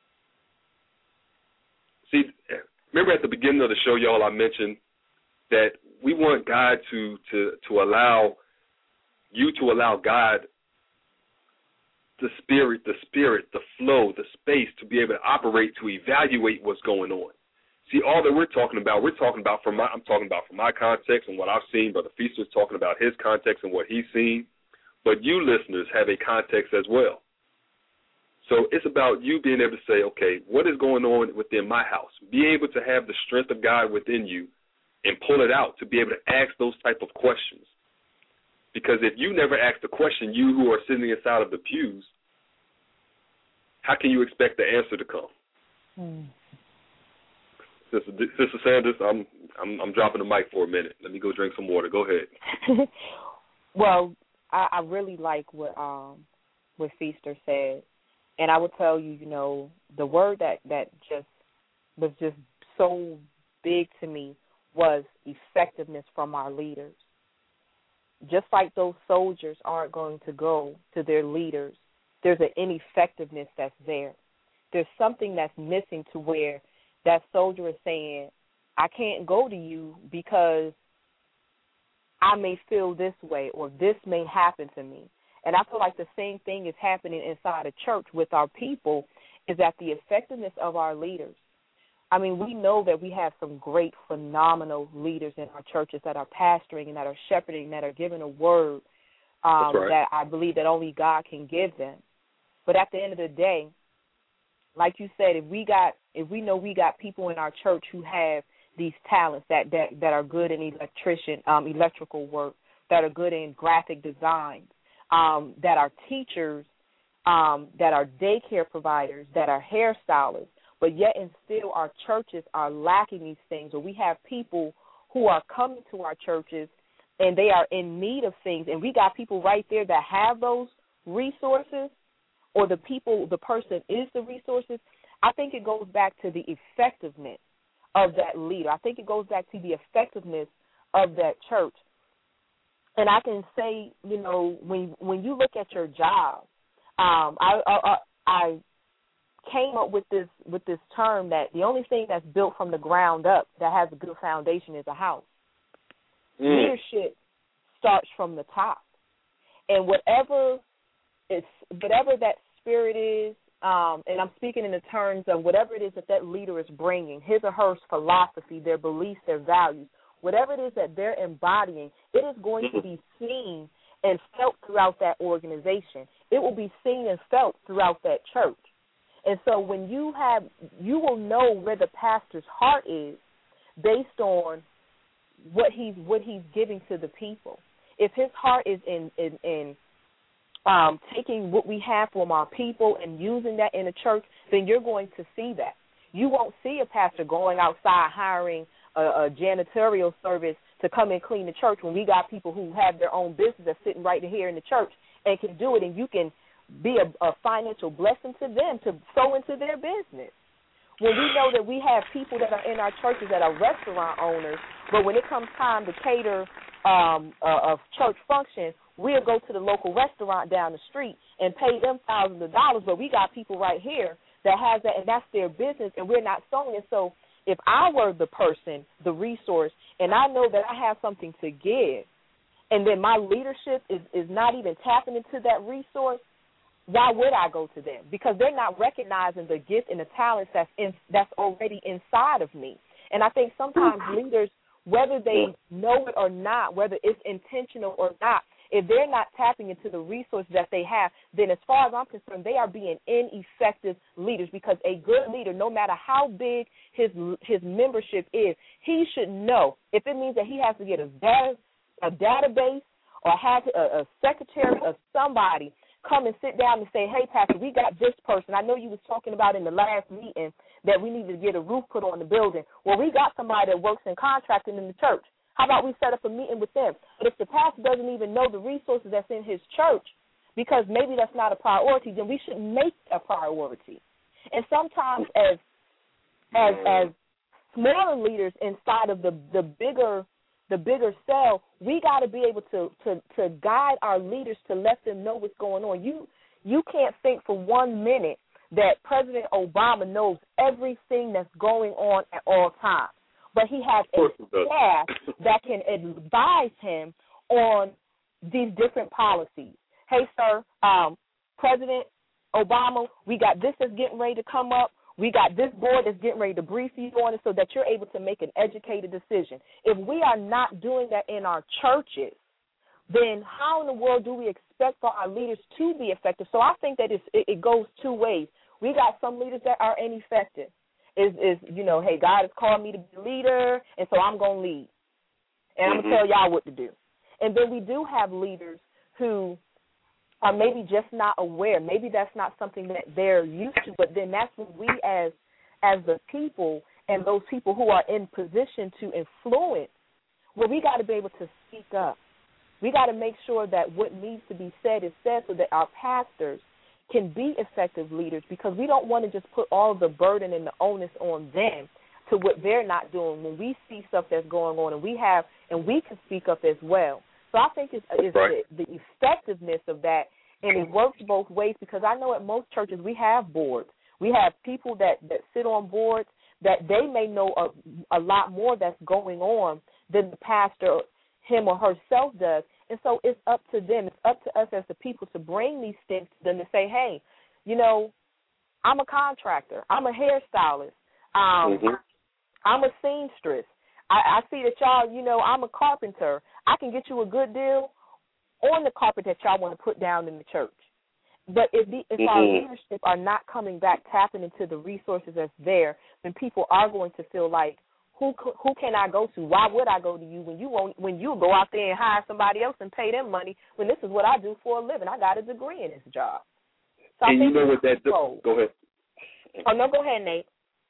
See, remember at the beginning of the show, y'all, I mentioned that we want God to, to, to allow you to allow God the spirit, the spirit, the flow, the space to be able to operate, to evaluate what's going on. See, all that we're talking about, we're talking about from my, I'm talking about from my context and what I've seen. Brother Feaster's talking about his context and what he's seen. But you listeners have a context as well. So it's about you being able to say, okay, what is going on within my house? Be able to have the strength of God within you and pull it out to be able to ask those type of questions. Because if you never ask the question, you who are sitting inside of the pews, how can you expect the answer to come? Hmm. Sister, Sister Sanders, I'm, I'm I'm dropping the mic for a minute. Let me go drink some water. Go ahead. Well, I, I really like what um what Feaster said, and I would tell you, you know, the word that, that just was just so big to me was effectiveness from our leaders. Just like those soldiers aren't going to go to their leaders, there's an ineffectiveness that's there. There's something that's missing to where that soldier is saying, I can't go to you because I may feel this way or this may happen to me. And I feel like the same thing is happening inside a church with our people, is that the effectiveness of our leaders. I mean, we know that we have some great, phenomenal leaders in our churches that are pastoring and that are shepherding, that are giving a word um, right. that I believe that only God can give them. But at the end of the day, like you said, if we got, if we know we got people in our church who have these talents that, that, that are good in electrician, um, electrical work, that are good in graphic design, um, that are teachers, um, that are daycare providers, that are hairstylists, but yet and still our churches are lacking these things, or we have people who are coming to our churches and they are in need of things, and we got people right there that have those resources, or the people, the person is the resources. I think it goes back to the effectiveness of that leader. I think it goes back to the effectiveness of that church. And I can say, you know, when when you look at your job, um, I, I I came up with this with this term that the only thing that's built from the ground up that has a good foundation is a house. Mm. Leadership starts from the top, and whatever it's whatever that spirit is, um, and I'm speaking in the terms of whatever it is that that leader is bringing, his or her philosophy, their beliefs, their values. Whatever it is that they're embodying, it is going to be seen and felt throughout that organization. It will be seen and felt throughout that church. And so when you have, you will know where the pastor's heart is based on what he's what he's giving to the people. If his heart is in in, in um, taking what we have from our people and using that in the church, then you're going to see that. You won't see a pastor going outside hiring A, a janitorial service to come and clean the church when we got people who have their own business that's sitting right here in the church and can do it, and you can be a, a financial blessing to them to sow into their business. When we know that we have people that are in our churches that are restaurant owners, but when it comes time to cater um, a, a church function, we'll go to the local restaurant down the street and pay them thousands of dollars, but we got people right here that has that, and that's their business, and we're not sowing it. So if I were the person, the resource, and I know that I have something to give, and then my leadership is, is not even tapping into that resource, why would I go to them? Because they're not recognizing the gift and the talents that's in, that's already inside of me. And I think sometimes leaders, whether they know it or not, whether it's intentional or not, if they're not tapping into the resources that they have, then as far as I'm concerned, they are being ineffective leaders, because a good leader, no matter how big his his membership is, he should know, if it means that he has to get a, data, a database or have a, a secretary or somebody come and sit down and say, hey, Pastor, we got this person. I know you was talking about in the last meeting that we need to get a roof put on the building. Well, we got somebody that works in contracting in the church. How about we set up a meeting with them? But if the pastor doesn't even know the resources that's in his church, because maybe that's not a priority, then we should make it a priority. And sometimes as as as smaller leaders inside of the, the bigger the bigger cell, we got to be able to, to, to guide our leaders to let them know what's going on. You you can't think for one minute that President Obama knows everything that's going on at all times. But he has a staff that can advise him on these different policies. Hey, sir, um, President Obama, we got this that's getting ready to come up. We got this board that's getting ready to brief you on it so that you're able to make an educated decision. If we are not doing that in our churches, then how in the world do we expect for our leaders to be effective? So I think that it's, it, it goes two ways. We got some leaders that are ineffective. Is, is, you know, hey, God has called me to be a leader, and so I'm going to lead. And I'm going to tell y'all what to do. And then we do have leaders who are maybe just not aware. Maybe that's not something that they're used to, but then that's when we as as the people and those people who are in position to influence, well, we got to be able to speak up. We got to make sure that what needs to be said is said so that our pastors can be effective leaders, because we don't want to just put all the burden and the onus on them to what they're not doing when we see stuff that's going on, and we have and we can speak up as well. So I think it's, it's right. the, the effectiveness of that, and it works both ways, because I know at most churches we have boards. We have people that, that sit on boards that they may know a, a lot more that's going on than the pastor, him or herself, does. And so it's up to them. It's up to us as the people to bring these things to them to say, hey, you know, I'm a contractor. I'm a hairstylist. Um, mm-hmm. I'm a seamstress. I, I see that y'all, you know, I'm a carpenter. I can get you a good deal on the carpet that y'all want to put down in the church. But if, the, if mm-hmm. our leadership are not coming back, tapping into the resources that's there, then people are going to feel like, Who who can I go to? Why would I go to you when you won't, when you go out there and hire somebody else and pay them money when this is what I do for a living? I got a degree in this job. So and I you think know what that do- go ahead. Oh no, go ahead, Nate.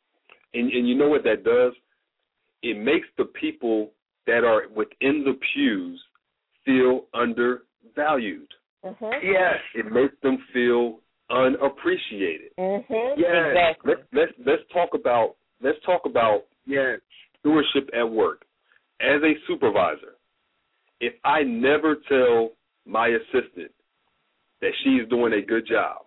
And, and you know what that does? It makes the people that are within the pews feel undervalued. Mm-hmm. Yes. It makes them feel unappreciated. Mm-hmm. Yes. Exactly. Let's let's let's talk about let's talk about Yes. stewardship at work. As a supervisor, if I never tell my assistant that she's doing a good job,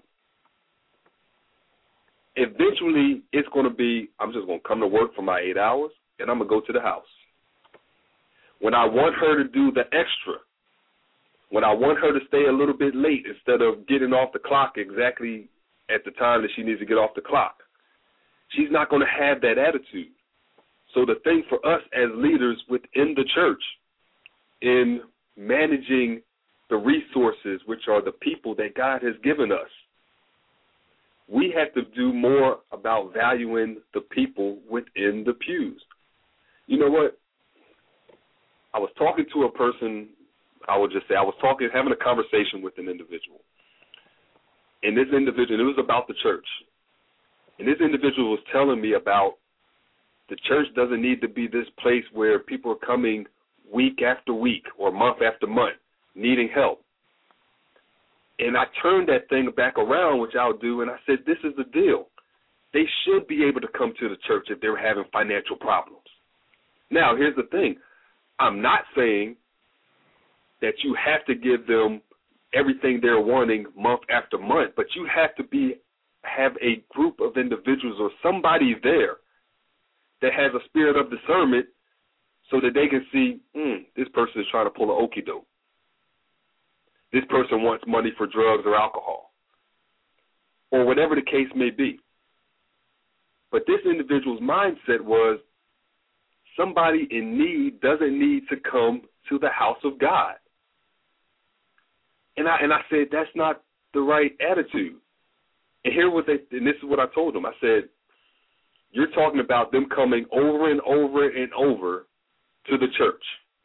eventually it's going to be, I'm just going to come to work for my eight hours and I'm going to go to the house. When I want her to do the extra, when I want her to stay a little bit late instead of getting off the clock exactly at the time that she needs to get off the clock, she's not going to have that attitude. So the thing for us as leaders within the church in managing the resources, which are the people that God has given us, we have to do more about valuing the people within the pews. You know what? I was talking to a person, I would just say, I was talking, having a conversation with an individual. And this individual, it was about the church. And this individual was telling me about the church doesn't need to be this place where people are coming week after week or month after month needing help. And I turned that thing back around, which I'll do, and I said, this is the deal. They should be able to come to the church if they're having financial problems. Now, here's the thing. I'm not saying that you have to give them everything they're wanting month after month, but you have to be have a group of individuals or somebody there that has a spirit of discernment so that they can see, mm, this person is trying to pull an okie doke. This person wants money for drugs or alcohol, or whatever the case may be. But this individual's mindset was somebody in need doesn't need to come to the house of God. And I and I said, that's not the right attitude. And here was they, and this is what I told them. I said, you're talking about them coming over and over and over to the church.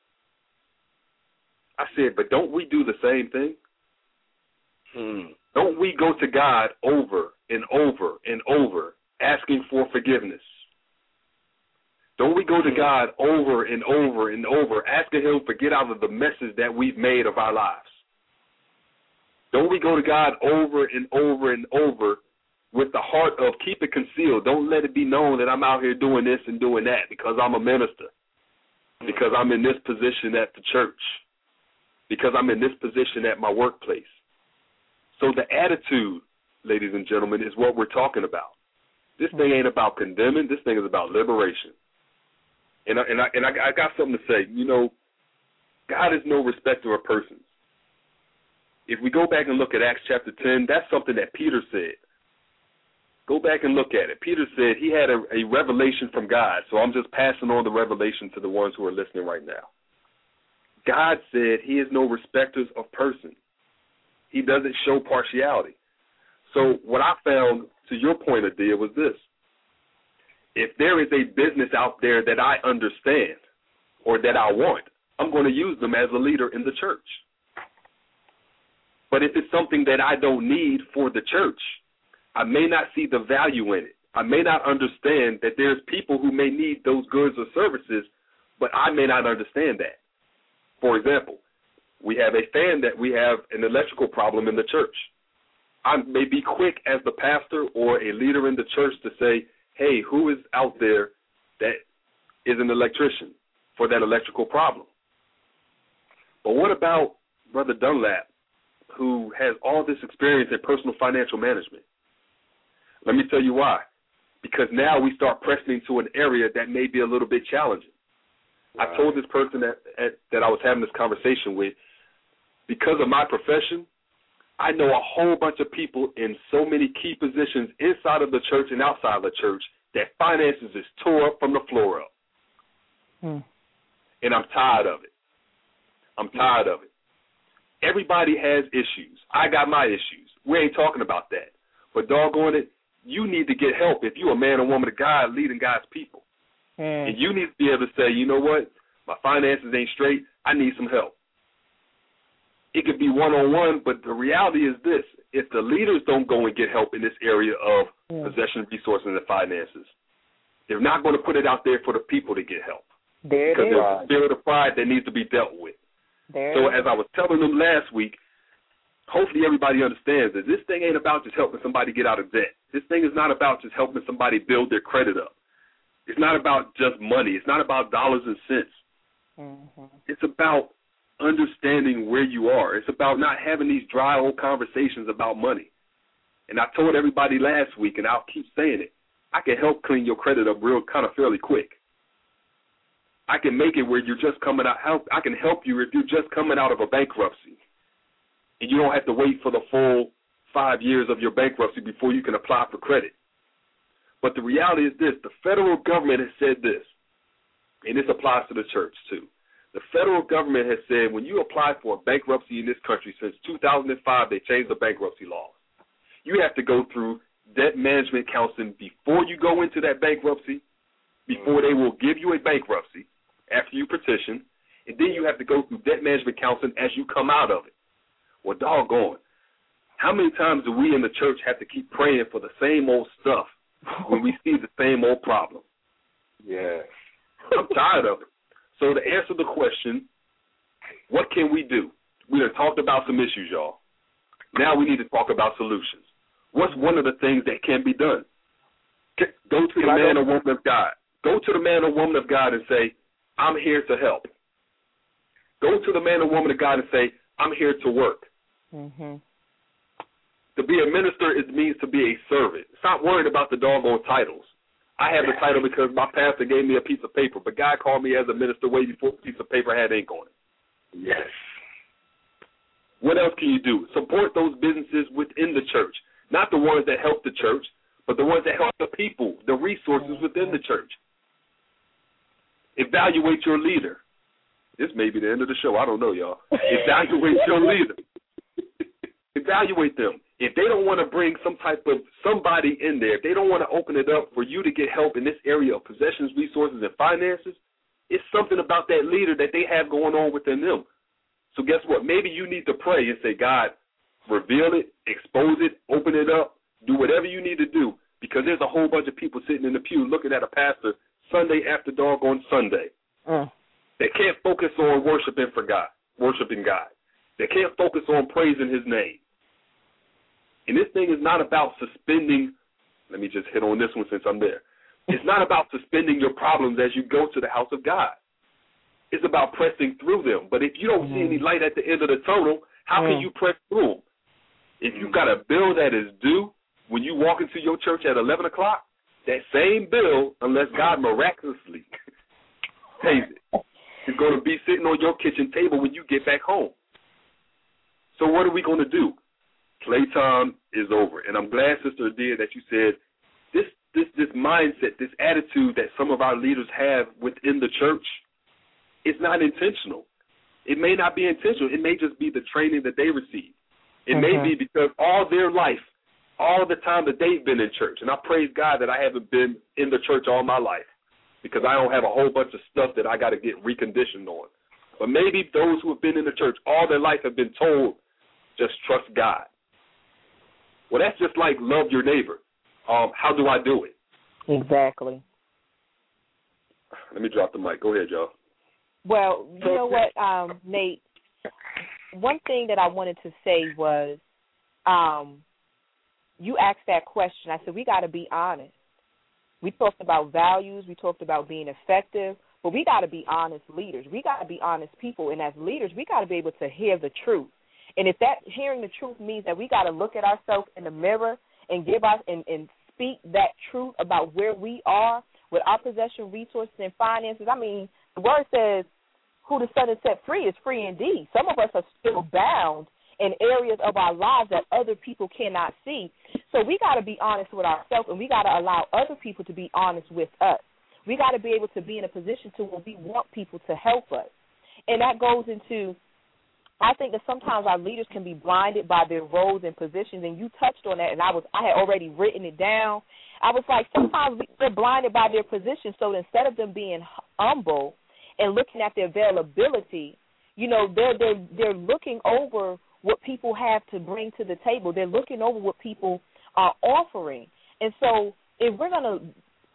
I said, but don't we do the same thing? Hmm. Don't we go to God over and over and over asking for forgiveness? Don't we go to God over and over and over asking him to get out of the messes that we've made of our lives? Don't we go to God over and over and over with the heart of keep it concealed? Don't let it be known that I'm out here doing this and doing that because I'm a minister, because I'm in this position at the church, because I'm in this position at my workplace. So the attitude, ladies and gentlemen, is what we're talking about. This thing ain't about condemning. This thing is about liberation. And I, and I, and I, I got something to say. You know, God is no respecter of persons. If we go back and look at Acts chapter ten, that's something that Peter said. Go back and look at it. Peter said he had a, a revelation from God, so I'm just passing on the revelation to the ones who are listening right now. God said he is no respecter of persons. He doesn't show partiality. So what I found, to your point, Adia, was this. If there is a business out there that I understand or that I want, I'm going to use them as a leader in the church. But if it's something that I don't need for the church, I may not see the value in it. I may not understand that there's people who may need those goods or services, but I may not understand that. For example, we have a fan that we have an electrical problem in the church. I may be quick as the pastor or a leader in the church to say, hey, who is out there that is an electrician for that electrical problem? But what about Brother Dunlap, who has all this experience in personal financial management? Let me tell you why. Because now we start pressing into an area that may be a little bit challenging. Right. I told this person that, at, that I was having this conversation with, because of my profession, I know a whole bunch of people in so many key positions inside of the church and outside of the church that finances is tore up from the floor up. Hmm. And I'm tired of it. I'm tired of it. Everybody has issues. I got my issues. We ain't talking about that. But doggone it, you need to get help if you're a man or woman of God leading God's people. Mm. And you need to be able to say, you know what, my finances ain't straight, I need some help. It could be one-on-one, but the reality is this. If the leaders don't go and get help in this area of mm. possession, resources, and finances, They're not going to put it out there for the people to get help. There it because is. there's a spirit of pride that needs to be dealt with. There so it as I was telling them last week, hopefully everybody understands that this thing ain't about just helping somebody get out of debt. This thing is not about just helping somebody build their credit up. It's not about just money. It's not about dollars and cents. Mm-hmm. It's about understanding where you are. It's about not having these dry old conversations about money. And I told everybody last week, and I'll keep saying it, I can help clean your credit up real kind of fairly quick. I can make it where you're just coming out. Help, I can help you if you're just coming out of a bankruptcy. And you don't have to wait for the full five years of your bankruptcy before you can apply for credit. But the reality is this. The federal government has said this, and this applies to the church too. The federal government has said when you apply for a bankruptcy in this country since two thousand five, they changed the bankruptcy laws. You have to go through debt management counseling before you go into that bankruptcy, before they will give you a bankruptcy after you petition, and then you have to go through debt management counseling as you come out of it. Well, doggone, how many times do we in the church have to keep praying for the same old stuff when we see the same old problem? Yeah. I'm tired of it. So to answer the question, what can we do? We have talked about some issues, y'all. Now we need to talk about solutions. What's one of the things that can be done? Go to the man or woman of God. Go to the man or woman of God and say, I'm here to help. Go to the man or woman of God and say, I'm here to work. Mm-hmm. To be a minister, it means to be a servant. Stop worrying about the doggone titles. I have the title because my pastor gave me a piece of paper, but God called me as a minister way before the piece of paper had ink on it. Yes. What else can you do? Support those businesses within the church, not the ones that help the church, but the ones that help the people, the resources within the church. Evaluate your leader. This may be the end of the show. I don't know, y'all. Evaluate your leader. Evaluate them. If they don't want to bring some type of somebody in there, if they don't want to open it up for you to get help in this area of possessions, resources, and finances, it's something about that leader that they have going on within them. So guess what? Maybe you need to pray and say, God, reveal it, expose it, open it up, do whatever you need to do, because there's a whole bunch of people sitting in the pew looking at a pastor Sunday after doggone Sunday. Mm. They can't focus on worshiping for God, worshiping God. They can't focus on praising his name. And this thing is not about suspending, let me just hit on this one since I'm there. It's not about suspending your problems as you go to the house of God. It's about pressing through them. But if you don't mm-hmm. see any light at the end of the tunnel, how mm. can you press through them? If you got a bill that is due when you walk into your church at eleven o'clock, that same bill, unless God miraculously pays it, is going to be sitting on your kitchen table when you get back home. So what are we going to do? Playtime is over. And I'm glad, Sister Adia, that you said this, this, this mindset, this attitude that some of our leaders have within the church, it's not intentional. It may not be intentional. It may just be the training that they receive. It mm-hmm. may be because all their life, all the time that they've been in church, and I praise God that I haven't been in the church all my life because I don't have a whole bunch of stuff that I got to get reconditioned on. But maybe those who have been in the church all their life have been told, just trust God. Well, that's just like love your neighbor. Um, how do I do it? Exactly. Let me drop the mic. Go ahead, y'all. Well, you know what, um, Nate, one thing that I wanted to say was um, you asked that question. I said we got to be honest. We talked about values. We talked about being effective. But we got to be honest leaders. We got to be honest people. And as leaders, we got to be able to hear the truth. And if that hearing the truth means that we got to look at ourselves in the mirror and give us and, and speak that truth about where we are with our possession, resources, and finances, I mean, the word says, who the Son has set free is free indeed. Some of us are still bound in areas of our lives that other people cannot see. So we got to be honest with ourselves, and we got to allow other people to be honest with us. We got to be able to be in a position to where we want people to help us. And that goes into, I think that sometimes our leaders can be blinded by their roles and positions, and you touched on that, and I was I had already written it down. I was like, sometimes they're blinded by their position, so instead of them being humble and looking at their availability, you know, they're, they're, they're looking over what people have to bring to the table. They're looking over what people are offering. And so if we're going to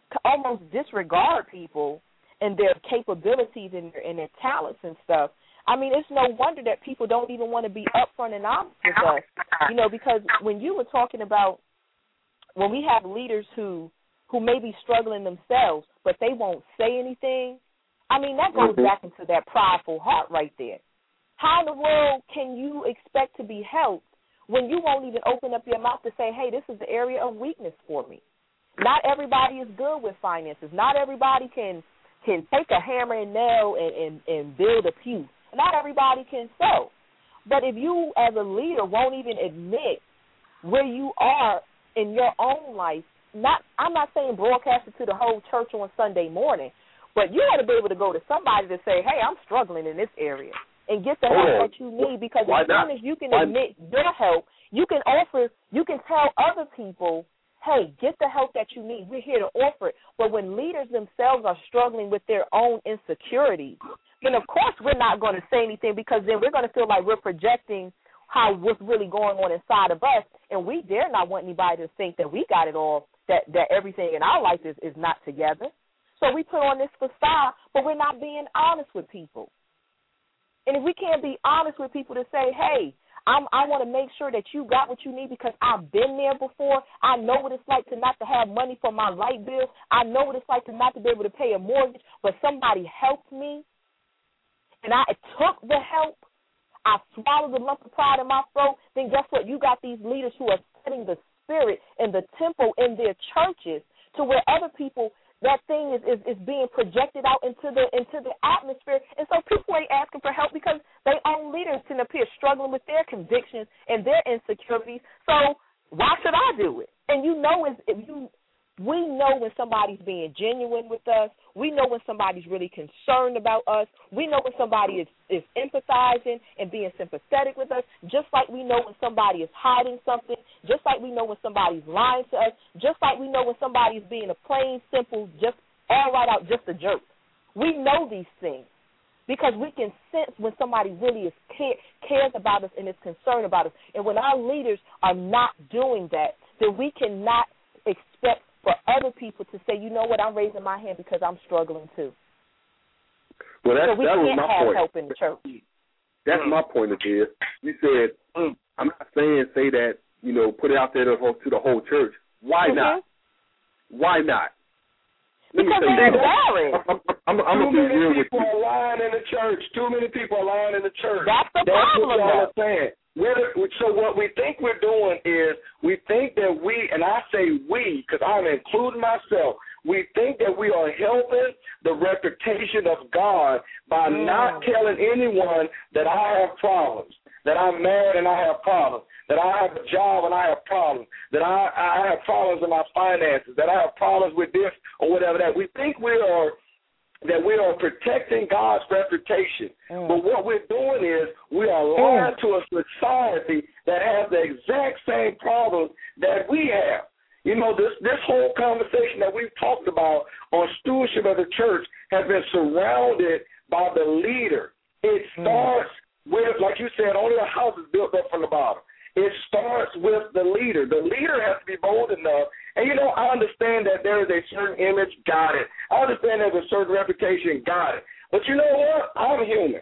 almost disregard people and their capabilities and their, and their talents and stuff. I mean, it's no wonder that people don't even want to be upfront and honest with us, you know, because when you were talking about when we have leaders who who may be struggling themselves, but they won't say anything, I mean, that goes back into that prideful heart right there. How in the world can you expect to be helped when you won't even open up your mouth to say, hey, this is the area of weakness for me? Not everybody is good with finances. Not everybody can can take a hammer and nail and, and, and build a pew. Not everybody can sew. But if you as a leader won't even admit where you are in your own life, not I'm not saying broadcast it to the whole church on Sunday morning, but you got to be able to go to somebody to say, hey, I'm struggling in this area, and get the help oh, that you need, because as soon as you can Why? admit your help, you can offer, you can tell other people, hey, get the help that you need. We're here to offer it. But when leaders themselves are struggling with their own insecurities, then, of course, we're not going to say anything, because then we're going to feel like we're projecting how what's really going on inside of us, and we dare not want anybody to think that we got it all, that, that everything in our life is, is not together. So we put on this facade, but we're not being honest with people. And if we can't be honest with people to say, hey, I'm, I want to make sure that you got what you need because I've been there before. I know what it's like to not to have money for my light bill. I know what it's like to not to be able to pay a mortgage, but somebody helped me, and I took the help. I swallowed the lump of pride in my throat. Then guess what? You got these leaders who are setting the spirit and the temple in their churches to where other people, that thing is, is, is being projected out into the into the atmosphere. And so people ain't asking for help because their own leaders can appear struggling with their convictions and their insecurities. So why should I do it? And you know, if, if you, we know when somebody's being genuine with us. We know when somebody's really concerned about us. We know when somebody is, is empathizing and being sympathetic with us, just like we know when somebody is hiding something, just like we know when somebody's lying to us, just like we know when somebody's being a plain, simple, just all right out, just a jerk. We know these things because we can sense when somebody really is care, cares about us and is concerned about us. And when our leaders are not doing that, then we cannot expect for other people to say, you know what, I'm raising my hand because I'm struggling too. Well, that's, so we that can't was my have point. help in the church. That's mm. my point of view. You said, mm, I'm not saying say that, you know, put it out there to, to the whole church. Why mm-hmm. not? Why not? Let because they're embarrassed. I'm, I'm, I'm Too many real people with you. are lying in the church. Too many people are lying in the church. That's the That's problem. What y'all are saying. We're, so what we think we're doing is we think that we, and I say we because I'm including myself, we think that we are helping the reputation of God by mm. not telling anyone that I have problems, that I'm married and I have problems, that I have a job and I have problems, that I, I have problems in my finances, that I have problems with this or whatever that. We think we are that we are protecting God's reputation. Mm. But what we're doing is we are lying mm. to a society that has the exact same problems that we have. You know, this, this whole conversation that we've talked about on stewardship of the church has been surrounded by the leader. It starts mm. with, like you said, only a house is built up from the bottom. It starts with the leader. The leader has to be bold enough. And, you know, I understand that there is a certain image, got it. I understand there's a certain reputation, got it. But you know what? I'm human.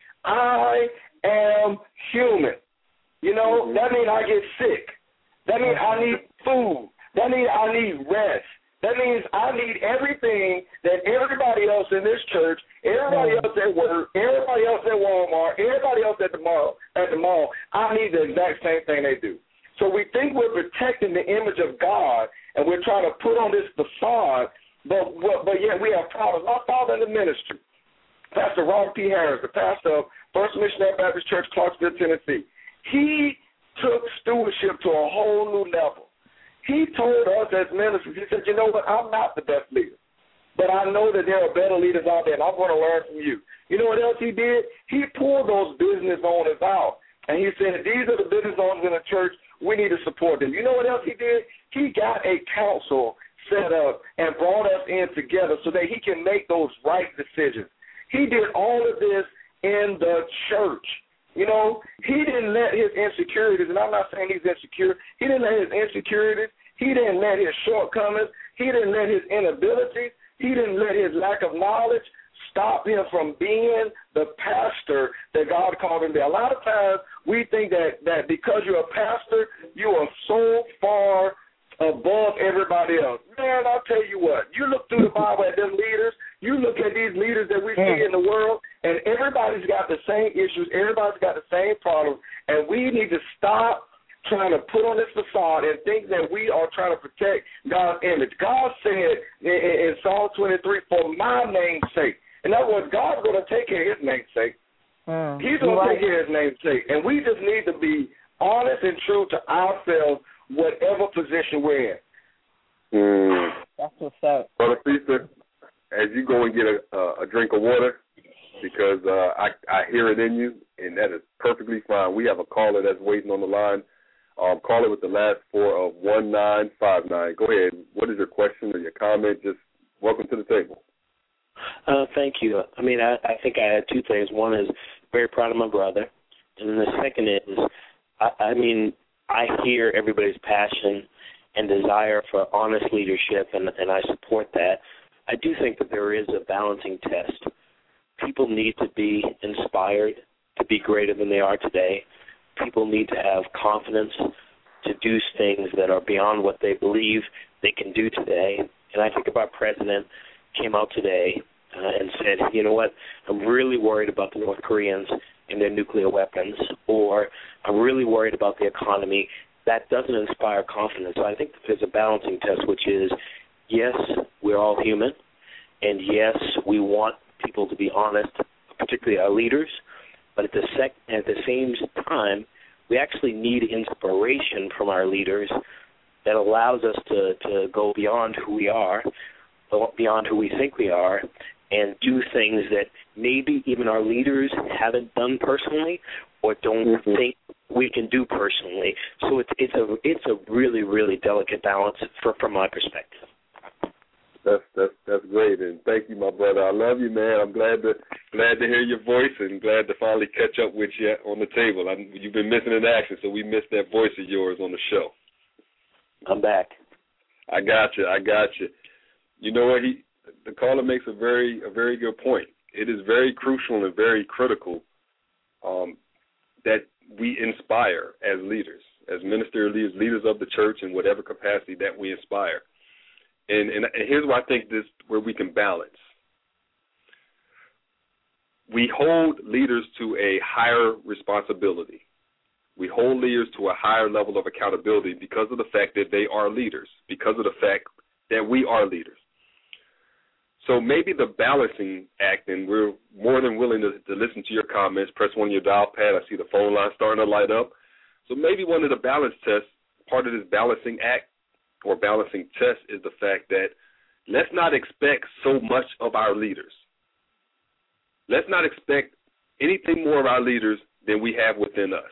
I am human. You know, mm-hmm. that means I get sick. That means I need food. That means I need rest. That means I need everything that everybody else in this church, everybody else at work, everybody else at Walmart, everybody else at the mall, at the mall, I need the exact same thing they do. So we think we're protecting the image of God, and we're trying to put on this facade, but but yet we have problems. My father in the ministry, Pastor Robert P. Harris, the pastor of First Missionary Baptist Church, Clarksville, Tennessee, he took stewardship to a whole new level. He told us as ministers, he said, you know what, I'm not the best leader, but I know that there are better leaders out there, and I'm going to learn from you. You know what else he did? He pulled those business owners out, and he said, these are the business owners in the church. We need to support them. You know what else he did? He got a council set up and brought us in together so that he can make those right decisions. He did all of this in the church. You know, he didn't let his insecurities, and I'm not saying he's insecure, he didn't let his insecurities, he didn't let his shortcomings, He didn't let his inability, he didn't let his lack of knowledge stop him from being the pastor that God called him to be. A lot of times we think that, that because you're a pastor, you are so far above everybody else. Man, I'll tell you what, you look through the Bible at them leaders, you look at these leaders that we see in the world, and everybody's got the same issues, everybody's got the same problems, and we need to stop trying to put on this facade and think that we are trying to protect God's image. God said in, in Psalm twenty-three, for my name's sake. In other words, God's going to take care of his namesake. Mm, He's going right. to take care of his namesake. And we just need to be honest and true to ourselves, whatever position we're in. Mm. That's what's up. Brother Cesar, as you go and get a, uh, a drink of water, because uh, I, I hear it in you, and that is perfectly fine. We have a caller that's waiting on the line. Um, caller with the last four of one nine five nine. Go ahead. What is your question or your comment? Just welcome to the table. Uh, thank you. I mean, I, I think I had two things. One is very proud of my brother, and then the second is, I, I mean, I hear everybody's passion and desire for honest leadership, and, and I support that. I do think that there is a balancing test. People need to be inspired to be greater than they are today. People need to have confidence to do things that are beyond what they believe they can do today. And I think if our president came out today uh, and said, you know what, I'm really worried about the North Koreans and their nuclear weapons, or I'm really worried about the economy, that doesn't inspire confidence. So I think that there's a balancing test, which is, yes, we're all human, and yes, we want people to be honest, particularly our leaders, but at the, sec- at the same time, we actually need inspiration from our leaders that allows us to, to go beyond who we are, beyond who we think we are, and do things that maybe even our leaders haven't done personally or don't mm-hmm. think we can do personally. So it's it's a it's a really, really delicate balance for, from my perspective. That's that's that's great, and thank you, my brother. I love you, man. I'm glad to glad to hear your voice, and glad to finally catch up with you on the table. I'm, you've been missing in action, so we missed that voice of yours on the show. I'm back. I got you. I got you. You know what? He the caller makes a very a very good point. It is very crucial and very critical um, that we inspire as leaders, as ministerial leaders, leaders of the church in whatever capacity that we inspire. And, and, and here's where I think this where we can balance. We hold leaders to a higher responsibility. We hold leaders to a higher level of accountability because of the fact that they are leaders, because of the fact that we are leaders. So maybe the balancing act, and we're more than willing to, to listen to your comments. Press one on your dial pad. I see the phone line starting to light up. So maybe one of the balance tests, part of this balancing act or balancing test, is the fact that let's not expect so much of our leaders. Let's not expect anything more of our leaders than we have within us.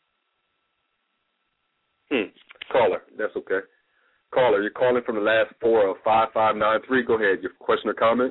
Hmm. Caller, that's okay. Caller, you're calling from the last four of five five nine three. Go ahead. Your question or comment?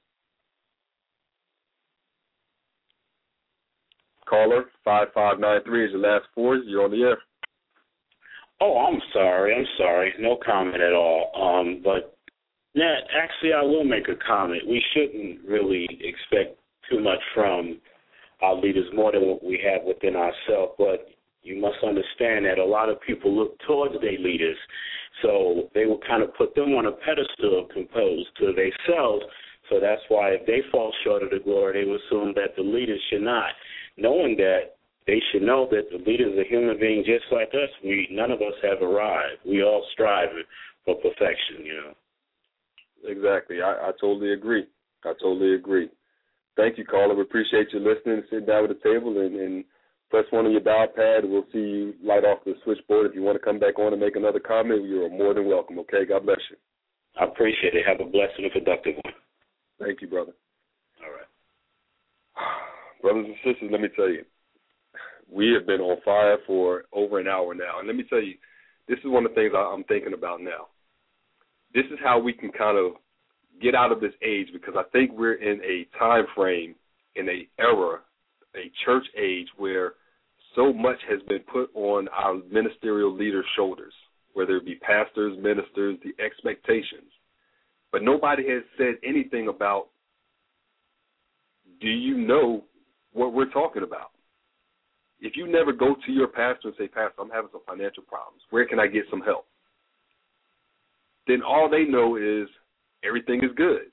Caller, five five nine three is your last four. You're on the air. Oh, I'm sorry. I'm sorry. No comment at all. Um, but, yeah, actually, I will make a comment. We shouldn't really expect too much from our leaders, more than what we have within ourselves. But you must understand that a lot of people look towards their leaders, so they will kind of put them on a pedestal composed to themselves. So that's why if they fall short of the glory, they will assume that the leaders should not, knowing that they should know that the leader is a human being just like us. We none of us have arrived. We all strive for perfection, you know. Exactly. I, I totally agree. I totally agree. Thank you, caller. We appreciate you listening. Sit down at the table and, and press one on your dial pad. We'll see you light off the switchboard. If you want to come back on and make another comment, you are more than welcome, okay? God bless you. I appreciate it. Have a blessed and productive one. Thank you, brother. All right. Brothers and sisters, let me tell you, we have been on fire for over an hour now. And let me tell you, this is one of the things I'm thinking about now. This is how we can kind of get out of this age, because I think we're in a time frame, in a era, a church age where so much has been put on our ministerial leaders' shoulders. whether it be pastors, ministers, the expectations. But nobody has said anything about, do you know what we're talking about? If you never go to your pastor and say, Pastor, I'm having some financial problems, where can I get some help? Then all they know is everything is good.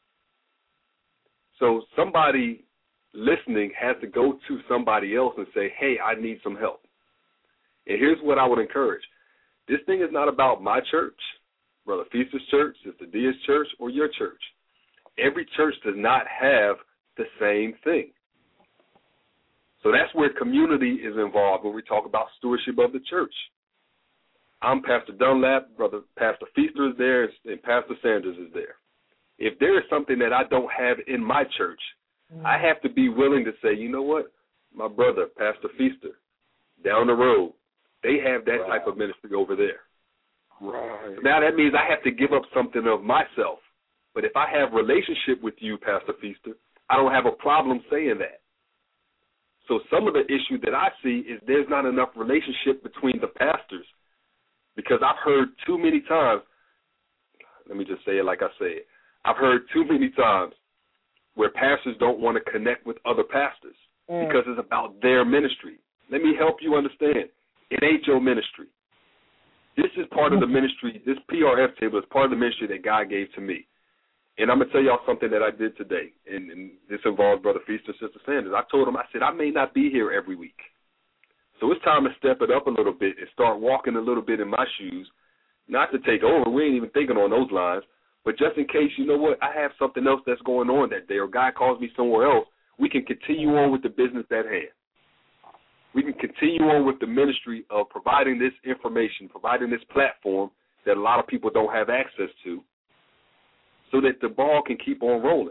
So somebody listening has to go to somebody else and say, hey, I need some help. And here's what I would encourage. This thing is not about my church, Brother Feaster's church, Sister Dia's church, or your church. Every church does not have the same thing. So that's where community is involved when we talk about stewardship of the church. I'm Pastor Dunlap, Brother Pastor Feaster is there, and Pastor Sanders is there. If there is something that I don't have in my church, mm-hmm. I have to be willing to say, you know what, my brother, Pastor Feaster, down the road, they have that right. type of ministry over there. Right. Now that means I have to give up something of myself. But if I have relationship with you, Pastor Feaster, I don't have a problem saying that. So some of the issue that I see is there's not enough relationship between the pastors, because I've heard too many times, let me just say it like I say it, I've heard too many times where pastors don't want to connect with other pastors mm. because it's about their ministry. Let me help you understand. It ain't your ministry. This is part of the ministry. This P R F table is part of the ministry that God gave to me. And I'm going to tell y'all something that I did today, and, and this involves Brother Feaster and Sister Sanders. I told them, I said, I may not be here every week. So it's time to step it up a little bit and start walking a little bit in my shoes, not to take over. We ain't even thinking on those lines. But just in case, you know what, I have something else that's going on that day, or God calls me somewhere else, we can continue on with the business at hand. We can continue on with the ministry of providing this information, providing this platform that a lot of people don't have access to, so that the ball can keep on rolling.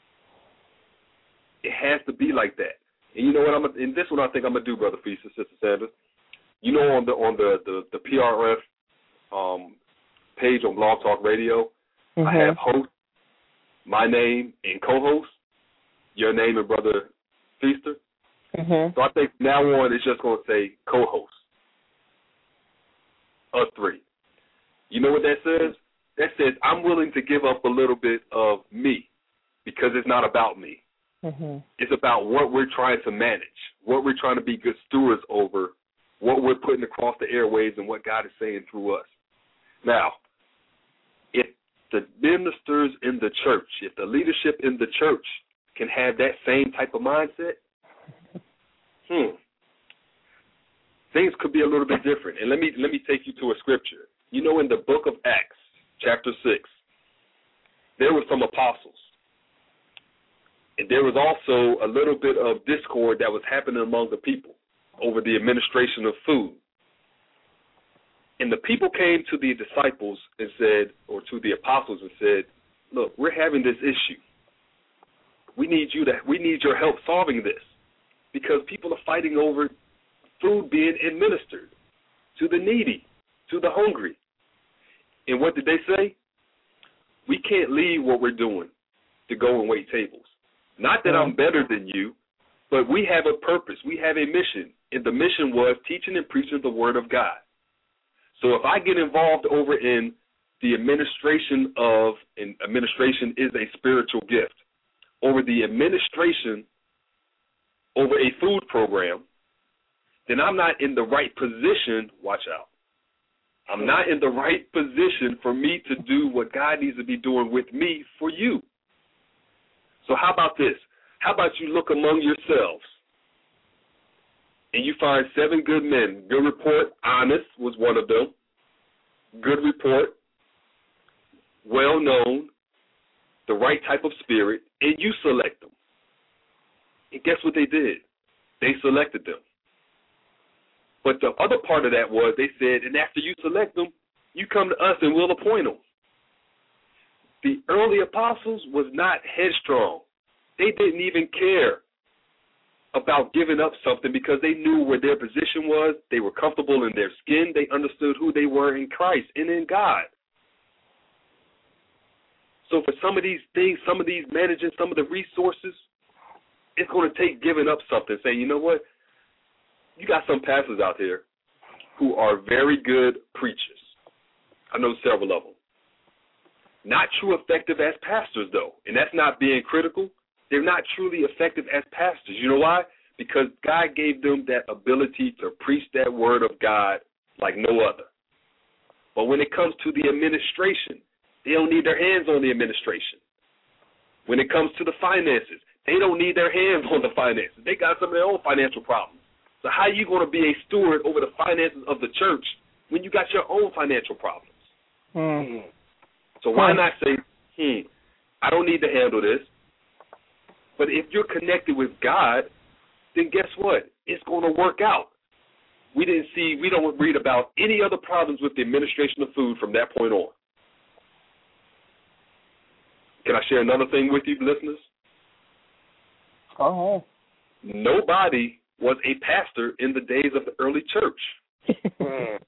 It has to be like that. And you know what, I'm gonna, and this one I think I'm going to do, Brother Feaster, Sister Sanders. You know, on the on the, the, the P R F um, page on Blog Talk Radio, mm-hmm. I have host, my name, and co-host, your name and Brother Feaster. Mm-hmm. So I think from now on it's just going to say co-host, us three. You know what that says? That says I'm willing to give up a little bit of me because it's not about me. Mm-hmm. It's about what we're trying to manage, what we're trying to be good stewards over, what we're putting across the airwaves, and what God is saying through us. Now, if the ministers in the church, if the leadership in the church can have that same type of mindset, hmm, things could be a little bit different. And let me let me take you to a scripture. You know, in the book of Acts, chapter six, there were some apostles. And there was also a little bit of discord that was happening among the people over the administration of food. And the people came to the disciples and said, or to the apostles and said, look, we're having this issue. We need you to, we need your help solving this, because people are fighting over food being administered to the needy, to the hungry. And what did they say? We can't leave what we're doing to go and wait tables. Not that I'm better than you, but we have a purpose. We have a mission, and the mission was teaching and preaching the word of God. So if I get involved over in the administration of, and administration is a spiritual gift, over the administration over a food program, then I'm not in the right position, watch out, I'm not in the right position for me to do what God needs to be doing with me for you. So how about this? How about you look among yourselves and you find seven good men. Good report, honest was one of them. Good report, well known, the right type of spirit, and you select them. And guess what they did? They selected them. But the other part of that was they said, and after you select them, you come to us and we'll appoint them. The early apostles was not headstrong. They didn't even care about giving up something because they knew where their position was. They were comfortable in their skin. They understood who they were in Christ and in God. So for some of these things, some of these managing, some of the resources, it's going to take giving up something, saying, you know what, you got some pastors out there who are very good preachers. I know several of them. Not true effective as pastors, though, and that's not being critical. They're not truly effective as pastors. You know why? Because God gave them that ability to preach that word of God like no other. But when it comes to the administration, they don't need their hands on the administration. When it comes to the finances, they don't need their hands on the finances. They got some of their own financial problems. So how are you going to be a steward over the finances of the church when you got your own financial problems? Mm. So why not say, hmm, I don't need to handle this. But if you're connected with God, then guess what? It's going to work out. We didn't see, we don't read about any other problems with the administration of food from that point on. Can I share another thing with you, listeners? Oh. Nobody was a pastor in the days of the early church.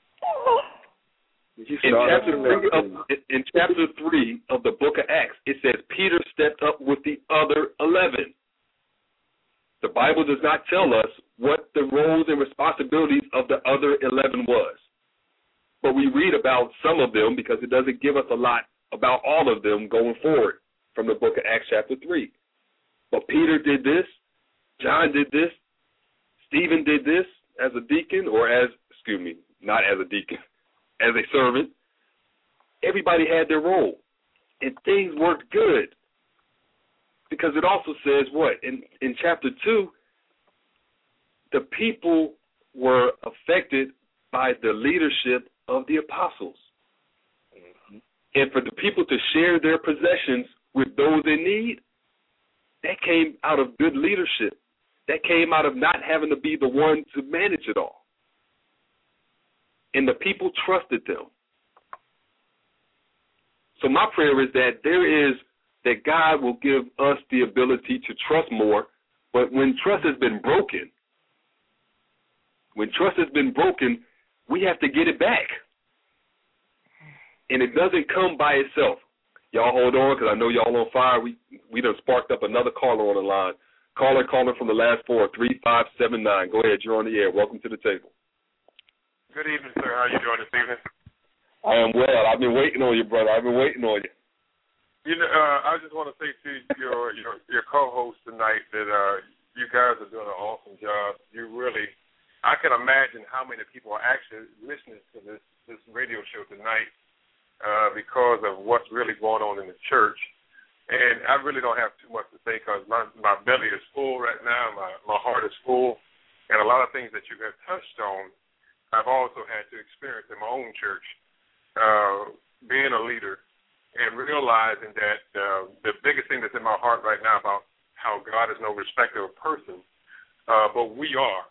In chapter, three of, in chapter three of the book of Acts, it says Peter stepped up with the other eleven. The Bible does not tell us what the roles and responsibilities of the other eleven was. But we read about some of them because it doesn't give us a lot about all of them going forward from the book of Acts chapter three. But Peter did this, John did this, Stephen did this as a deacon or as, excuse me, not as a deacon, as a servant. Everybody had their role, and things worked good. Because it also says what? In, in chapter two, the people were affected by the leadership of the apostles. Mm-hmm. And for the people to share their possessions with those in need, that came out of good leadership. That came out of not having to be the one to manage it all. And the people trusted them. So my prayer is that there is, that God will give us the ability to trust more. But when trust has been broken, when trust has been broken, we have to get it back. And it doesn't come by itself. Y'all hold on, because I know y'all on fire. We we done sparked up another caller on the line. Caller calling from the last four, three five seven nine. Go ahead, you're on the air. Welcome to the table. Good evening, sir. How are you doing this evening? I am well. I've been waiting on you, brother. I've been waiting on you. You know, uh, I just want to say to your your, your co-host tonight that uh, you guys are doing an awesome job. You really, I can imagine how many people are actually listening to this, this radio show tonight uh, because of what's really going on in the church. And I really don't have too much to say because my, my belly is full right now. My, my heart is full. And a lot of things that you have touched on, I've also had to experience in my own church, uh, being a leader and realizing that uh, the biggest thing that's in my heart right now about how God is no respecter of persons, uh, but we are.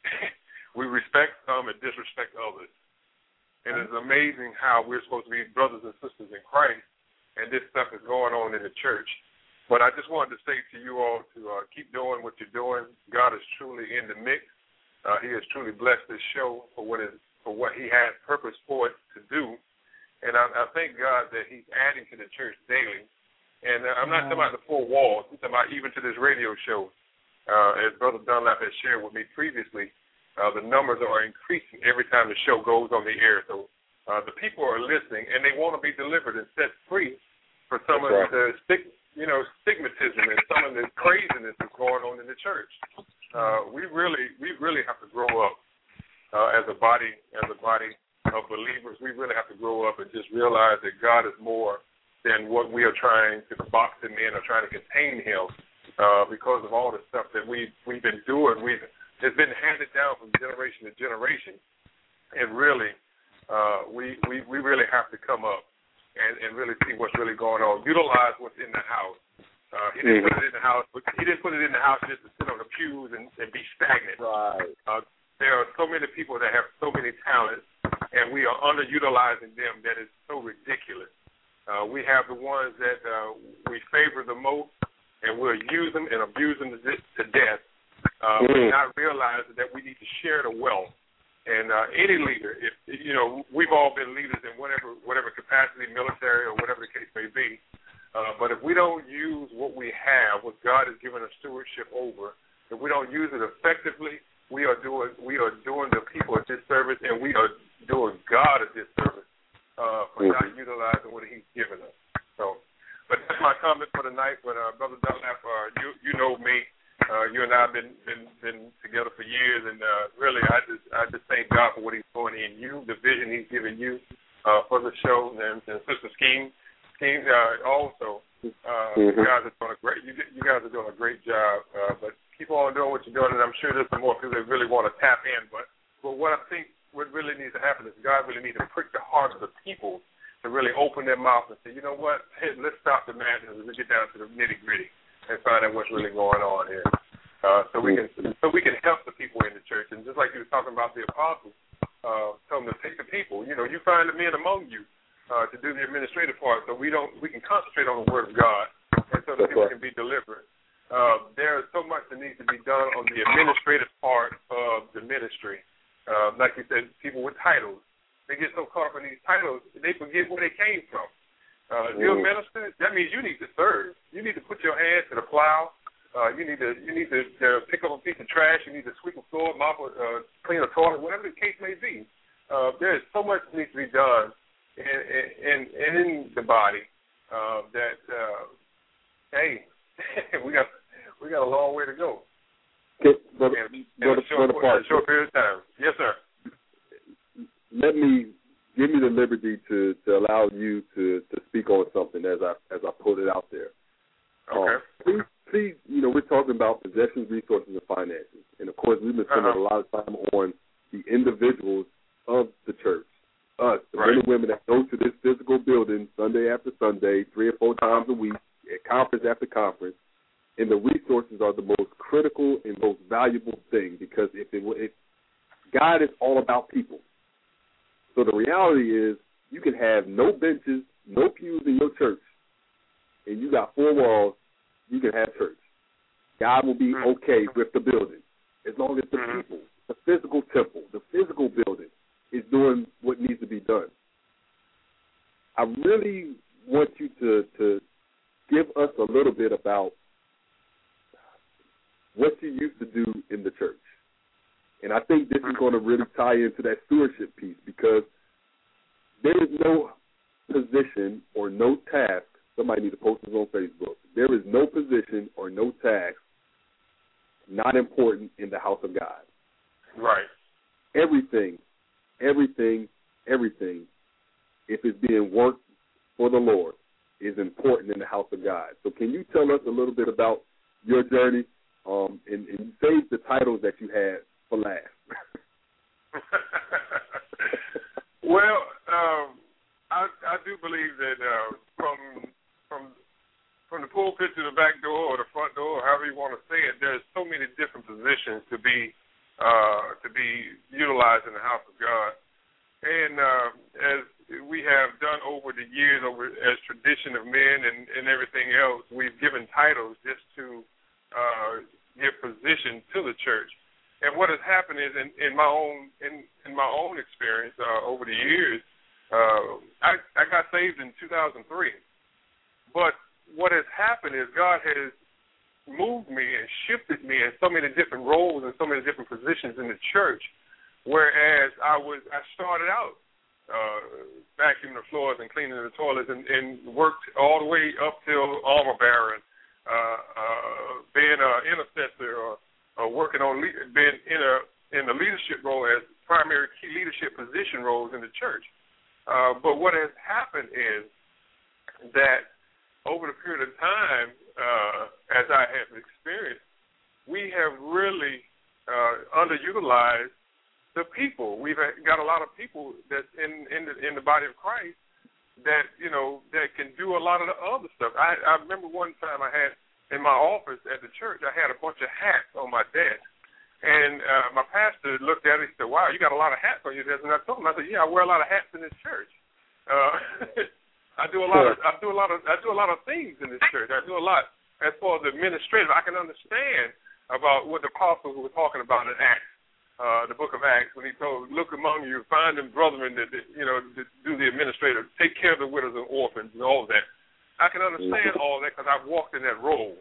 We respect some and disrespect others. And it's amazing how we're supposed to be brothers and sisters in Christ, and this stuff is going on in the church. But I just wanted to say to you all to uh, keep doing what you're doing. God is truly in the mix. Uh, he has truly blessed this show for what is for what he has purpose for it to do. And I, I thank God that he's adding to the church daily. And uh, I'm not talking about the four walls. I'm talking about even to this radio show. Uh, as Brother Dunlap has shared with me previously, uh, the numbers are increasing every time the show goes on the air. So uh, the people are listening, and they want to be delivered and set free for some That's of right. the stig- you know, stigmatism and some of the craziness that's going on in the church. Uh, we really, we really have to grow up uh, as a body, as a body of believers. We really have to grow up and just realize that God is more than what we are trying to box him in or trying to contain him uh, because of all the stuff that we've, we've been doing. We've, it's been handed down from generation to generation. And really, uh, we, we, we really have to come up and, and really see what's really going on. Utilize what's in the house. Uh, he didn't put it in the house. He didn't put it in the house just to sit on the pews and, and be stagnant. Right. Uh, there are so many people that have so many talents, and we are underutilizing them. That is so ridiculous. Uh, we have the ones that uh, we favor the most, and we'll use them and abuse them to, to death. Uh, mm. But not realizing that we need to share the wealth. And uh, any leader, if you know, we've all been leaders in whatever whatever capacity, military or whatever the case may be. Uh, but if we don't use what we have, what God has given us stewardship over, if we don't use it effectively, we are doing we are doing the people a disservice, and we are doing God a disservice uh, not utilizing what he's given us. So, but that's my comment for tonight. But uh, Brother Dunlap, uh, you you know me. Uh, you and I have been, been been together for years, and uh, really, I just I just thank God for what He's doing in you, the vision He's given you uh, for the show, and, and Sister Scheme, Scheme uh, also. Uh, mm-hmm. You guys are doing a great. You, you guys are doing a great job. Uh, but keep on doing what you're doing, and I'm sure there's some more people that really want to tap in. But but what I think what really needs to happen is God really needs to prick the heart of the people to really open their mouth and say, you know what, hey, let's stop the madness and let's get down to the nitty gritty and find out what's really going on here, uh, so we can so we can help the people in the church. And just like you were talking about the apostles, uh, tell them to take the people. You know, you find the men among you uh, to do the administrative part, so we don't we can concentrate on the Word of God, and so the people can be delivered. Uh, there is so much that needs to be done on the administrative part of the ministry. Uh, like you said, people with titles, they get so caught up in these titles, they forget where they came from. Uh, if you're a minister, that means you need to serve. You need to put your hands to the plow. Uh, you need to you need to uh, pick up a piece of trash. You need to sweep a floor, mop, a, uh, clean a toilet, whatever the case may be. Uh, there is so much that needs to be done in in, in the body uh, that uh, hey, we got we got a long way to go. Okay, brother, in, in brother, a, short, brother in a short period of time. Yes, sir. Let me. Give me the liberty to, to allow you to, to speak on something as I as I put it out there. Okay. Um, please, please, you know, we're talking about possessions, resources, and finances, and of course, we've been spending uh-huh. a lot of time on the individuals of the church, us, the right. men and women that go to this physical building Sunday after Sunday, three or four times a week, at conference after conference, and the resources are the most critical and most valuable thing because if it if God is all about people. So the reality is you can have no benches, no pews in your church, and you got four walls, you can have church. God will be okay with the building as long as the people, the physical temple, the physical building is doing what needs to be done. I really want you to, to give us a little bit about what you used to do in the church. And I think this is going to really tie into that stewardship piece because there is no position or no task. Somebody needs to post this on Facebook. There is no position or no task not important in the house of God. Right. Everything, everything, everything, if it's being worked for the Lord, is important in the house of God. So can you tell us a little bit about your journey um, and, and save the titles that you had for last? Well, um, I, I do believe that uh, from from from the pulpit to the back door or the front door, or however you want to say it, there's so many different positions to be uh, to be utilized in the house of God. And uh, as we have done over the years, over as tradition of men and, and everything else, we've given titles just to uh, give position to the church. And what has happened is, in, in my own in, in my own experience uh, over the years, uh, I, I got saved in two thousand three. But what has happened is God has moved me and shifted me in so many different roles and so many different positions in the church. Whereas I was, I started out uh, vacuuming the floors and cleaning the toilets, and, and worked all the way up till armor bearer, uh, uh, being an intercessor, or Uh, working on le- being in a in the leadership role as primary key leadership position roles in the church. Uh, but what has happened is that over the period of time, uh, as I have experienced, we have really uh, underutilized the people. We've got a lot of people that's in in the, in the body of Christ that you know that can do a lot of the other stuff. I, I remember one time I had. In my office at the church, I had a bunch of hats on my desk. And uh, my pastor looked at it and said, wow, you got a lot of hats on your desk. And I told him, I said, yeah, I wear a lot of hats in this church. Uh, I do a lot of I do a lot of I do a lot of things in this church. I do a lot as far as the administrative. I can understand about what the apostles were talking about in Acts, uh, the book of Acts, when he told, look among you, find them brethren that, that you know, that do the administrative, take care of the widows and orphans and all of that. I can understand all that because I've walked in that role.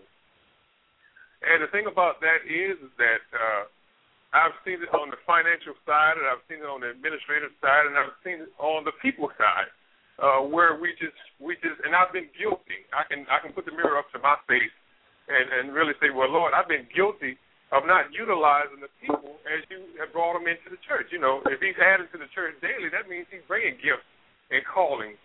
And the thing about that is, is that uh, I've seen it on the financial side, and I've seen it on the administrative side, and I've seen it on the people side. uh, where we just we just and I've been guilty. I can I can put the mirror up to my face and, and really say, well, Lord, I've been guilty of not utilizing the people as you have brought them into the church. You know, if he's adding to the church daily, that means he's bringing gifts and calling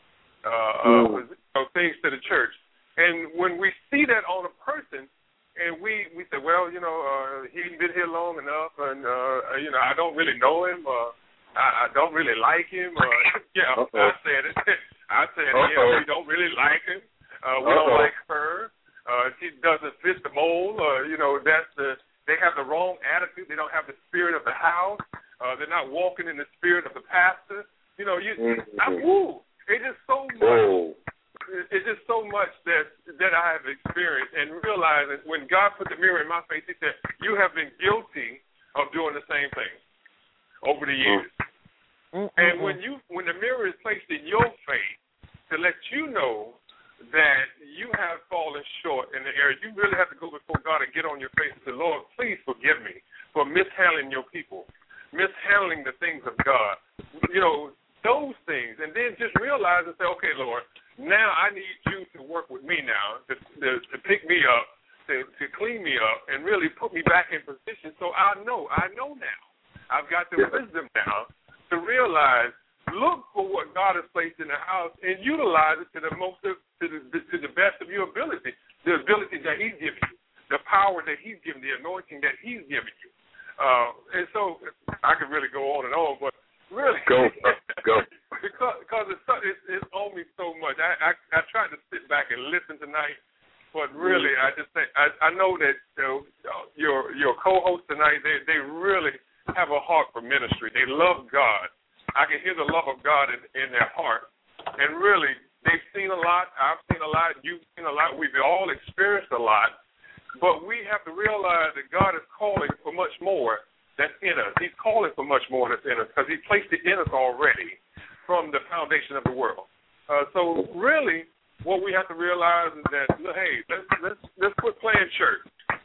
uh, mm. uh, things to the church. And when we see that on a person, and we, we say, well, you know, uh, he's been here long enough, and, uh, you know, I don't really know him, uh, I, I don't really like him. Uh, yeah, Uh-oh. I said it. I said, Uh-oh. yeah, we don't really like him. Uh, we Uh-oh. don't like her. Uh, she doesn't fit the mold. Uh, you know, that's the, they have the wrong attitude. They don't have the spirit of the house. Uh, they're not walking in the spirit of the pastor. You know, you, mm-hmm. I woo. It's just so much. Whoa. It's just so much that that I have experienced and realized when God put the mirror in my face, he said, you have been guilty of doing the same thing over the years. Mm-hmm. And when you when the mirror is placed in your face to let you know that you have fallen short in the area, you really have to go before God and get on your face and say, Lord, please forgive me for mishandling your people, mishandling the things of God. You know, those things. And then just realize and say, okay, Lord, now I need you to work with me now, to, to, to pick me up, to, to clean me up, and really put me back in position so I know, I know now. I've got the yeah. wisdom now to realize, look for what God has placed in the house and utilize it to the most, to the, to the best of your ability, the ability that he's given you, the power that he's given, the anointing that he's given you. Uh, and so I could really go on and on, but really, go, go. because because it's, it's it's on me so much. I, I I tried to sit back and listen tonight, but really, I just think I I know that you know, your your co-host tonight, they they really have a heart for ministry. They love God. I can hear the love of God in, in their heart, and really, they've seen a lot. I've seen a lot. You've seen a lot. We've all experienced a lot, but we have to realize that God is calling for much more. That's in us. He's calling for much more that's in us because he placed it in us already from the foundation of the world. Uh, so really, what we have to realize is that, hey, let's let's let's quit playing church.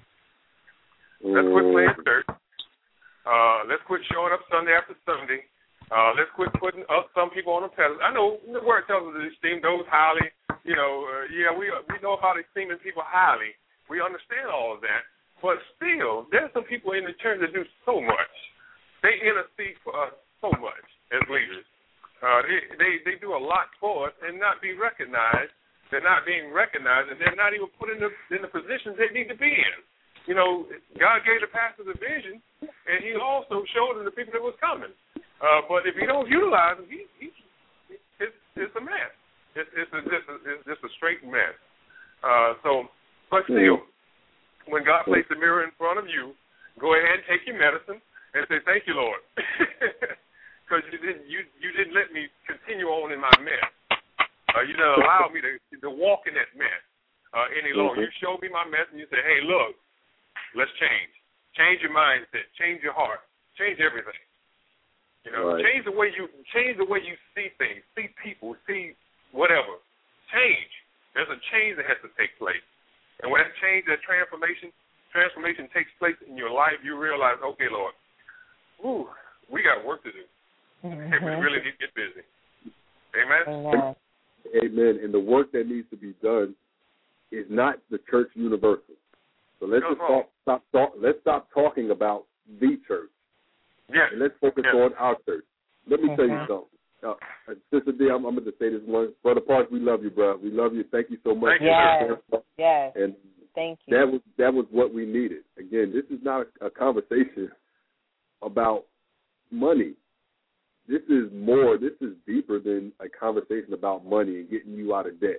Let's quit playing church. Uh, let's quit showing up Sunday after Sunday. Uh, let's quit putting up some people on a pedestal. I know the word tells us to esteem those highly. You know, uh, yeah, we we know about esteeming people highly. We understand all of that. But still, there's some people in the church that do so much. They intercede for us so much as leaders. Uh, they, they they do a lot for us and not be recognized. They're not being recognized, and they're not even put in the in the positions they need to be in. You know, God gave the pastor the vision, and he also showed them the people that was coming. Uh, but if you don't utilize them, he, he, it's, it's a mess. It's, it's, a, it's, a, it's just a straight mess. Uh, so, but still, when God placed the mirror in front of you, go ahead and take your medicine and say, thank you, Lord. Because you didn't, you, you didn't let me continue on in my mess. Uh, you didn't allow me to, to walk in that mess uh, any longer. Mm-hmm. You showed me my mess and you said, hey, look, let's change. Change your mindset. Change your heart. Change everything. You know, right. change the way you change the way you see things, see people, see whatever. Change. There's a change that has to take place. And when that change, that transformation, transformation takes place in your life, you realize, okay, Lord, ooh, we got work to do. Mm-hmm. And we really need to get busy. Amen? Amen. Amen. And the work that needs to be done is not the church universal. So let's just talk, stop, stop. Let's stop talking about the church. Yeah. And let's focus yeah. on our church. Let me mm-hmm. tell you something. Uh, Sister D, I'm, I'm going to say this one. Brother Parks, we love you, bro. We love you. Thank you so much. Thank yes. you. Yes. And thank you. That was that was what we needed. Again, this is not a, a conversation about money. This is more. This is deeper than a conversation about money and getting you out of debt.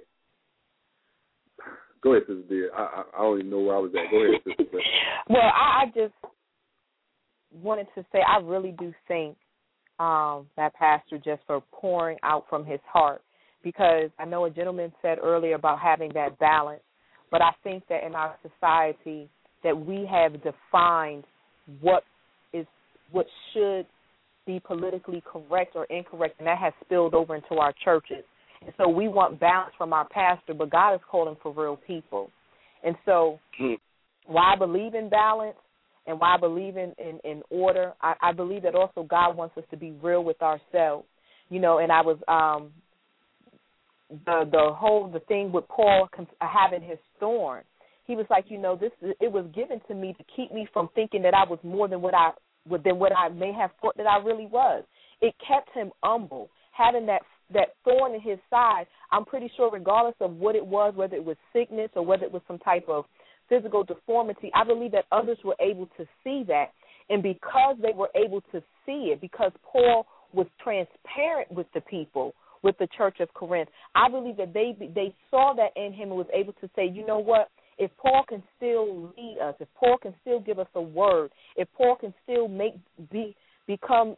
Go ahead, Sister D. I, I, I don't even know where I was at. Go ahead, Sister D. Well, I, I just wanted to say I really do think Um, that pastor just for pouring out from his heart, because I know a gentleman said earlier about having that balance, but I think that in our society that we have defined what is what should be politically correct or incorrect, and that has spilled over into our churches. And so we want balance from our pastor, but God is calling for real people. And so while I believe in balance, and why I believe in, in, in order, I, I believe that also God wants us to be real with ourselves. You know, and I was um, the the whole the thing with Paul having his thorn. He was like, you know, this it was given to me to keep me from thinking that I was more than what I than what I may have thought that I really was. It kept him humble, having that that thorn in his side. I'm pretty sure, regardless of what it was, whether it was sickness or whether it was some type of physical deformity, I believe that others were able to see that, and because they were able to see it, because Paul was transparent with the people, with the church of Corinth, I believe that they they saw that in him and was able to say, you know what, if Paul can still lead us, if Paul can still give us a word, if Paul can still make be become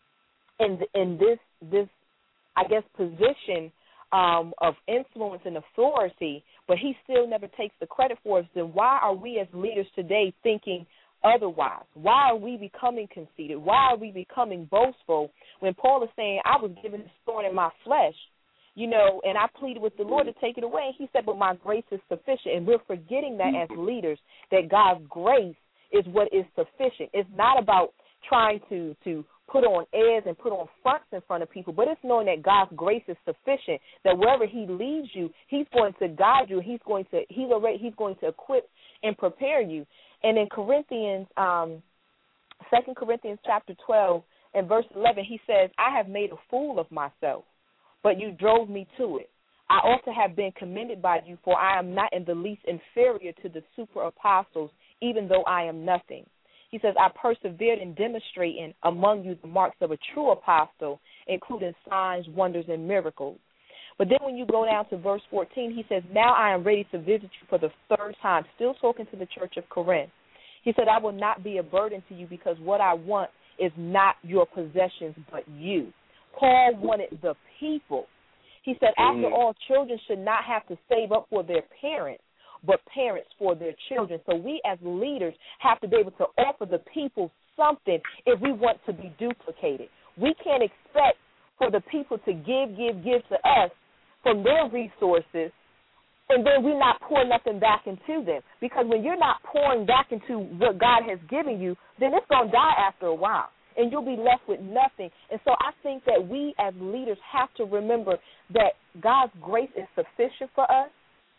in in this this I guess position um, of influence and authority, but he still never takes the credit for us, then why are we as leaders today thinking otherwise? Why are we becoming conceited? Why are we becoming boastful when Paul is saying, I was given this thorn in my flesh, you know, and I pleaded with the Lord to take it away. And he said, but my grace is sufficient. And we're forgetting that as leaders, that God's grace is what is sufficient. It's not about trying to, to put on airs and put on fronts in front of people, but it's knowing that God's grace is sufficient, that wherever he leads you, he's going to guide you. He's going to, he's already, he's going to equip and prepare you. And in Corinthians, um, Second Corinthians chapter twelve and verse eleven, he says, I have made a fool of myself, but you drove me to it. I ought to have been commended by you, for I am not in the least inferior to the super apostles, even though I am nothing. He says, I persevered in demonstrating among you the marks of a true apostle, including signs, wonders, and miracles. But then when you go down to verse fourteen, he says, now I am ready to visit you for the third time, still talking to the church of Corinth. He said, I will not be a burden to you because what I want is not your possessions but you. Paul wanted the people. He said, after mm-hmm. all, children should not have to save up for their parents, but parents for their children. So we as leaders have to be able to offer the people something if we want to be duplicated. We can't expect for the people to give, give, give to us from their resources, and then we're not pouring nothing back into them. Because when you're not pouring back into what God has given you, then it's going to die after a while, and you'll be left with nothing. And so I think that we as leaders have to remember that God's grace is sufficient for us.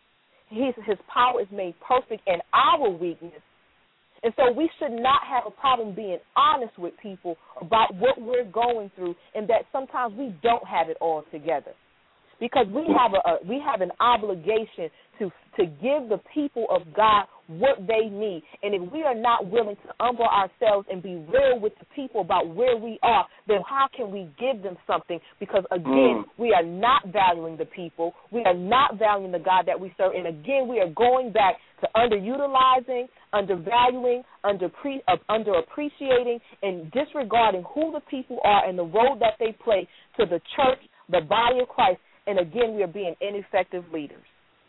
His, his power is made perfect in our weakness. And so we should not have a problem being honest with people about what we're going through, and that sometimes we don't have it all together. Because we have a, a we have an obligation to to give the people of God what they need. And if we are not willing to humble ourselves and be real with the people about where we are, then how can we give them something? Because, again, mm. we are not valuing the people. We are not valuing the God that we serve. And, again, we are going back to underutilizing, undervaluing, under pre, uh, underappreciating, and disregarding who the people are and the role that they play to the church, the body of Christ. And, again, we are being ineffective leaders.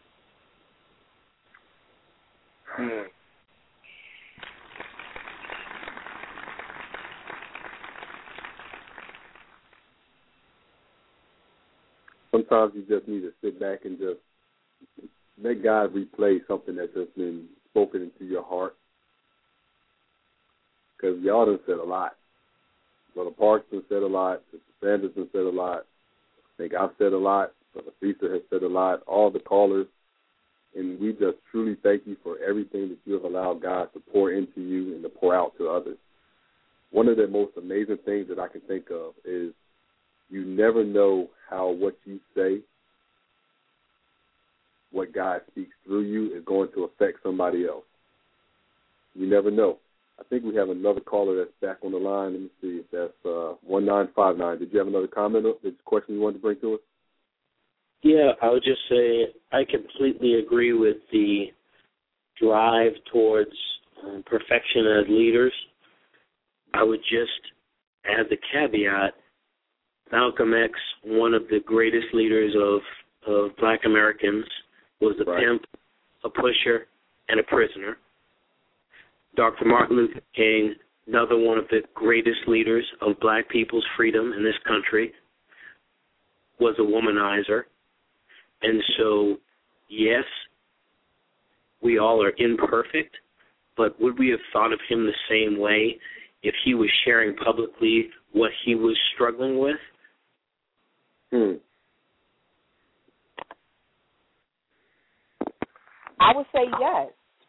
Hmm. Sometimes you just need to sit back and just let God replay something that's just been spoken into your heart. Because y'all done said a lot. Brother Parks has said a lot. Sister Sanders has said a lot. I think I've said a lot. Brother Fisa has said a lot. All the callers. And we just truly thank you for everything that you have allowed God to pour into you and to pour out to others. One of the most amazing things that I can think of is you never know how what you say, what God speaks through you, is going to affect somebody else. You never know. I think we have another caller that's back on the line. Let me see if that's uh, one nine five nine. Did you have another comment or question you wanted to bring to us? Yeah, I would just say I completely agree with the drive towards um, perfection as leaders. I would just add the caveat, Malcolm X, one of the greatest leaders of, of black Americans, was a right. pimp, a pusher, and a prisoner. Doctor Martin Luther King, another one of the greatest leaders of black people's freedom in this country, was a womanizer. And so, yes, we all are imperfect, but would we have thought of him the same way if he was sharing publicly what he was struggling with? Hmm. I would say yes.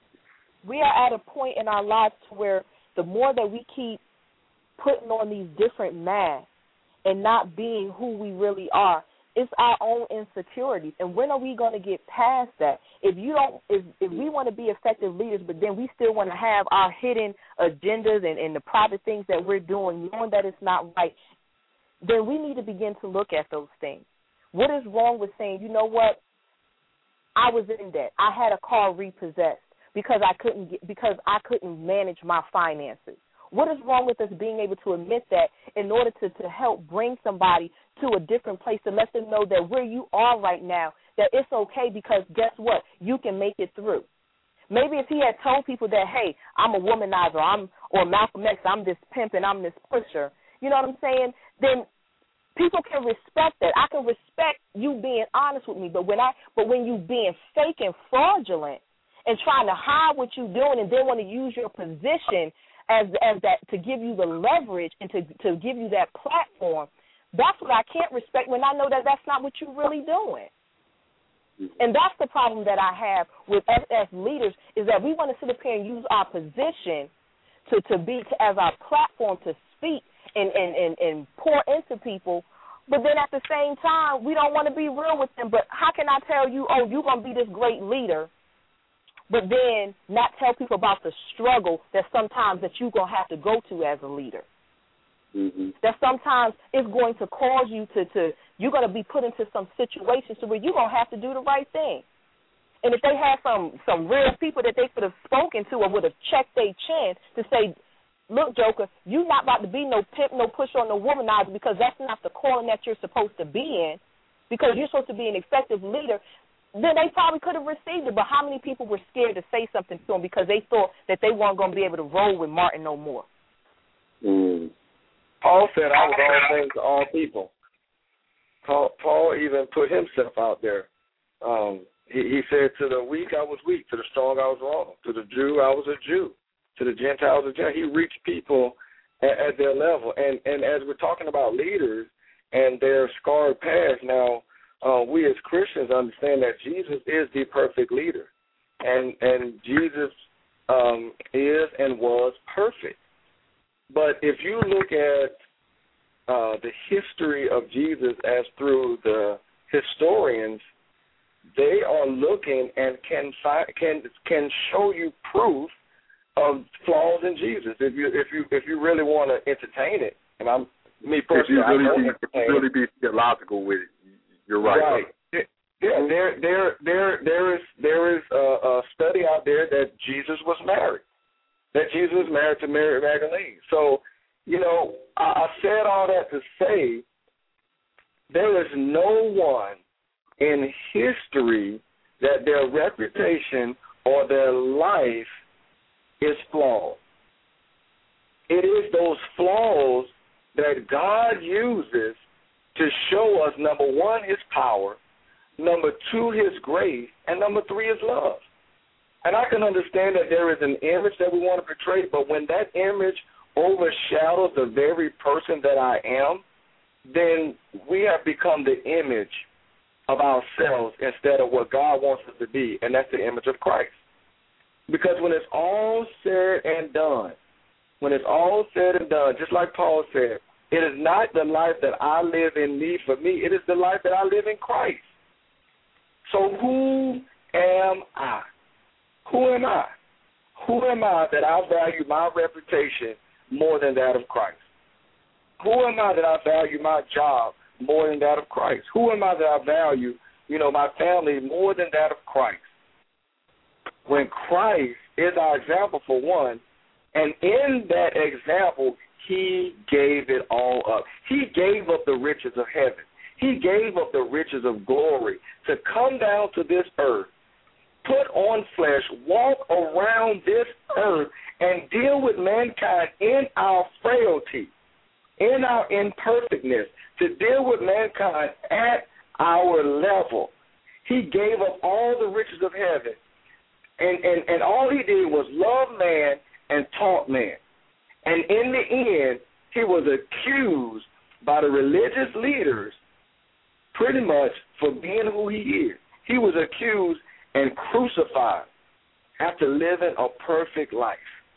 We are at a point in our lives to where the more that we keep putting on these different masks and not being who we really are, it's our own insecurities. And when are we going to get past that? If you don't, if if we want to be effective leaders, but then we still want to have our hidden agendas and, and the private things that we're doing, knowing that it's not right, then we need to begin to look at those things. What is wrong with saying, you know what, I was in debt. I had a car repossessed because I couldn't get, because I couldn't manage my finances. What is wrong with us being able to admit that in order to, to help bring somebody to a different place, to let them know that where you are right now, that it's okay because guess what? You can make it through. Maybe if he had told people that, hey, I'm a womanizer, I'm or Malcolm X, I'm this pimp and I'm this pusher, you know what I'm saying, then people can respect that. I can respect you being honest with me, but when I but when you being fake and fraudulent and trying to hide what you're doing and then want to use your position as as that to give you the leverage and to to give you that platform, that's what I can't respect when I know that that's not what you're really doing. And that's the problem that I have with us as leaders is that we want to sit up here and use our position to, to be to, as our platform to speak and, and, and, and pour into people, but then at the same time we don't want to be real with them. But how can I tell you, oh, you're going to be this great leader, but then not tell people about the struggle that sometimes that you're going to have to go to as a leader? Mm-hmm. That sometimes it's going to cause you to, to, you're going to be put into some situations to where you're going to have to do the right thing. And if they had some, some real people that they could have spoken to or would have checked their chin to say, look, Joker, you're not about to be no pimp, no pusher, or no womanizer because that's not the calling that you're supposed to be in because you're supposed to be an effective leader, then they probably could have received it. But how many people were scared to say something to them because they thought that they weren't going to be able to roll with Martin no more? Mm. Paul said, I was all things to all people. Paul, Paul even put himself out there. Um, he, he said, to the weak, I was weak. To the strong, I was wrong. To the Jew, I was a Jew. To the Gentiles, a Gentile. He reached people at, at their level. And, and as we're talking about leaders and their scarred past, now uh, we as Christians understand that Jesus is the perfect leader. And, and Jesus um, is and was perfect. But if you look at uh, the history of Jesus as through the historians, they are looking and can find, can can show you proof of flaws in Jesus. If you if you if you really want to entertain it, and I'm me personally, if you really, I don't be, entertain really be theological with it, you're right. Right. Yeah, yeah, there there there there is there is a, a study out there that Jesus was married. That Jesus was married to Mary Magdalene. So, you know, I said all that to say there is no one in history that their reputation or their life is flawed. It is those flaws that God uses to show us, number one, his power, number two, his grace, and number three, his love. And I can understand that there is an image that we want to portray, but when that image overshadows the very person that I am, then we have become the image of ourselves instead of what God wants us to be, and that's the image of Christ. Because when it's all said and done, when it's all said and done, just like Paul said, it is not the life that I live in me for me. It is the life that I live in Christ. So who am I? Who am I? Who am I that I value my reputation more than that of Christ? Who am I that I value my job more than that of Christ? Who am I that I value, you know, my family more than that of Christ? When Christ is our example for one, and in that example, he gave it all up. He gave up the riches of heaven. He gave up the riches of glory to come down to this earth, put on flesh, walk around this earth, and deal with mankind in our frailty, in our imperfectness, to deal with mankind at our level. He gave up all the riches of heaven, and, and, and all he did was love man and taught man. And in the end, he was accused by the religious leaders pretty much for being who he is. He was accused and crucified after living a perfect life.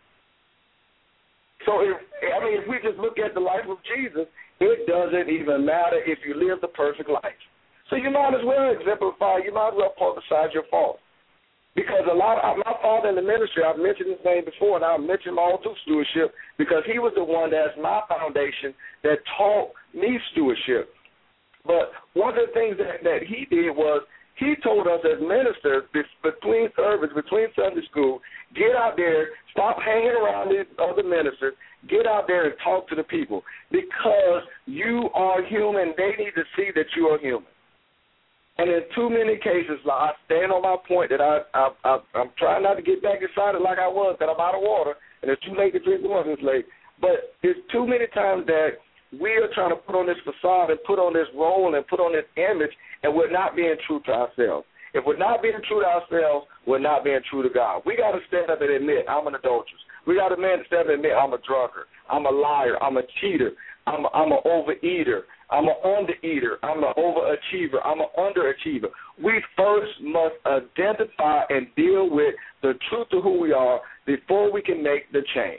So, if, I mean, if we just look at the life of Jesus, it doesn't even matter if you live the perfect life. So you might as well exemplify, you might as well publicize your faults. Because a lot of my father in the ministry, I've mentioned his name before, and I've mentioned him all through stewardship, because he was the one that's my foundation that taught me stewardship. But one of the things that, that he did was he told us as ministers, between service, between Sunday school, get out there, stop hanging around these other ministers, get out there and talk to the people, because you are human. They need to see that you are human. And in too many cases, like, I stand on my point that I, I, I, I'm trying not to get back excited like I was, that I'm out of water, and it's too late to drink the water this late. But it's too many times that we are trying to put on this facade and put on this role and put on this image, and we're not being true to ourselves. If we're not being true to ourselves, we're not being true to God. We got to stand up and admit, I'm an adulteress. We got to stand up and admit, I'm a drunkard. I'm a liar. I'm a cheater. I'm, I'm an overeater. I'm an undereater. I'm an overachiever. I'm an underachiever. We first must identify and deal with the truth of who we are before we can make the change.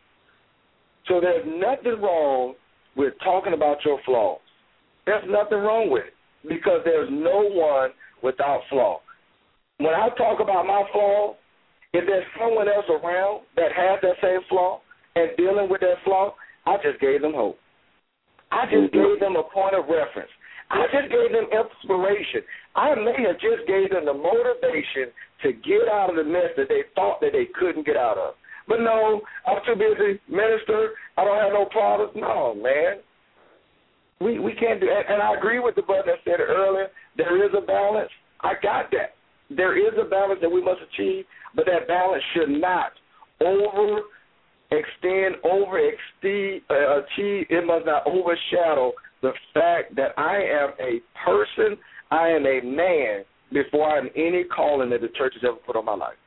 So there's nothing wrong with talking about your flaws. There's nothing wrong with it, because there's no one without flaw. When I talk about my flaw, if there's someone else around that has that same flaw and dealing with that flaw, I just gave them hope. I just gave them a point of reference. I just gave them inspiration. I may have just gave them the motivation to get out of the mess that they thought that they couldn't get out of. But no, I'm too busy, minister, I don't have no problems. No, man. We we can't do that. And I agree with the brother that said it earlier. There is a balance. I got that. There is a balance that we must achieve, but that balance should not over extend, over exceed, uh, achieve, it must not overshadow the fact that I am a person, I am a man before I am any calling that the church has ever put on my life.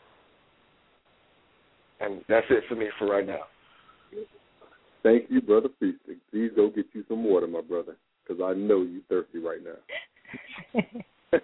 And that's it for me for right now. Thank you, Brother Feasting. Please go get you some water, my brother, because I know you're thirsty right now.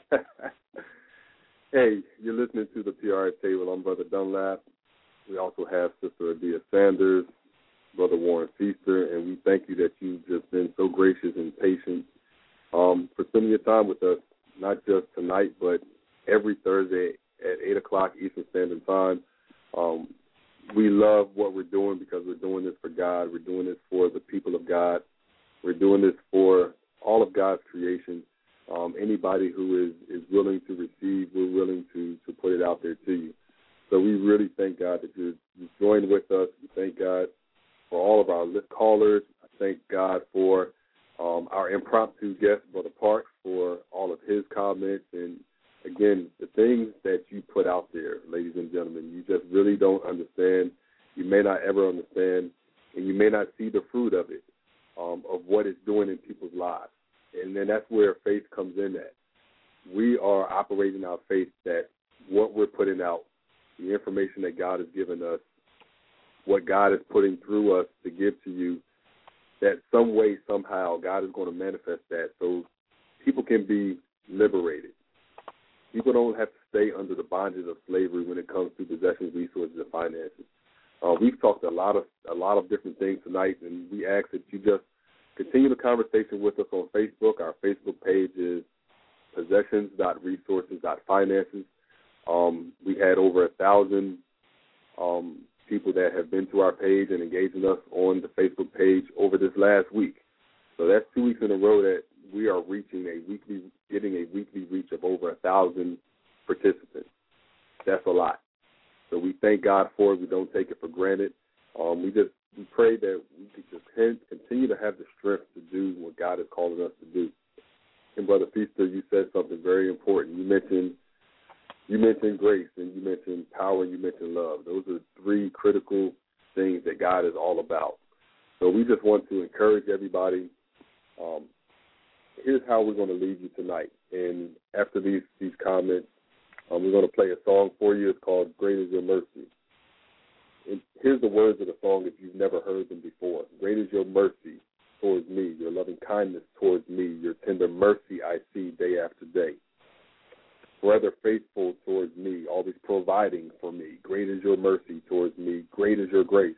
Hey, you're listening to the P R F Table. I'm Brother Dunlap. We also have Sister Adia Sanders, Brother Warren Feaster, and we thank you that you've just been so gracious and patient um, for spending your time with us, not just tonight, but every Thursday at eight o'clock Eastern Standard Time. Um, we love what we're doing because we're doing this for God. We're doing this for the people of God. We're doing this for all of God's creation. Um, anybody who is, is willing to receive, we're willing to, to put it out there to you. So we really thank God that you're, you're joined with us. We thank God for all of our callers. I thank God for um, our impromptu guest, Brother Parks, for all of his comments. And, again, the things that you put out there, ladies and gentlemen, you just really don't understand. You may not ever understand, and you may not see the fruit of it, um, of what it's doing in people's lives. And then that's where faith comes in at. We are operating our faith that what we're putting out, the information that God has given us, what God is putting through us to give to you, that some way, somehow, God is going to manifest that so people can be liberated. People don't have to stay under the bondage of slavery when it comes to possessions, resources, and finances. Uh, we've talked a lot of a lot of different things tonight, and we ask that you just continue the conversation with us on Facebook. Our Facebook page is possessions dot resources dot finances. Um, we had over a thousand um, people that have been to our page and engaging us on the Facebook page over this last week. So that's two weeks in a row that we are reaching a weekly, getting a weekly reach of over a thousand participants. That's a lot. So we thank God for it. We don't take it for granted. Um, we just we pray that we could just continue to have the strength to do what God is calling us to do. And Brother Feaster, you said something very important. You mentioned you mentioned grace, and you mentioned power, and you mentioned love. Those are three critical things that God is all about. So we just want to encourage everybody. Um, here's how we're going to leave you tonight. And after these these comments, um, we're going to play a song for you. It's called Great Is Your Mercy. And here's the words of the song if you've never heard them before. Great is your mercy towards me, your loving kindness towards me, your tender mercy I see day after day. forever faithful towards me, always providing for me. Great is your mercy towards me. Great is your grace.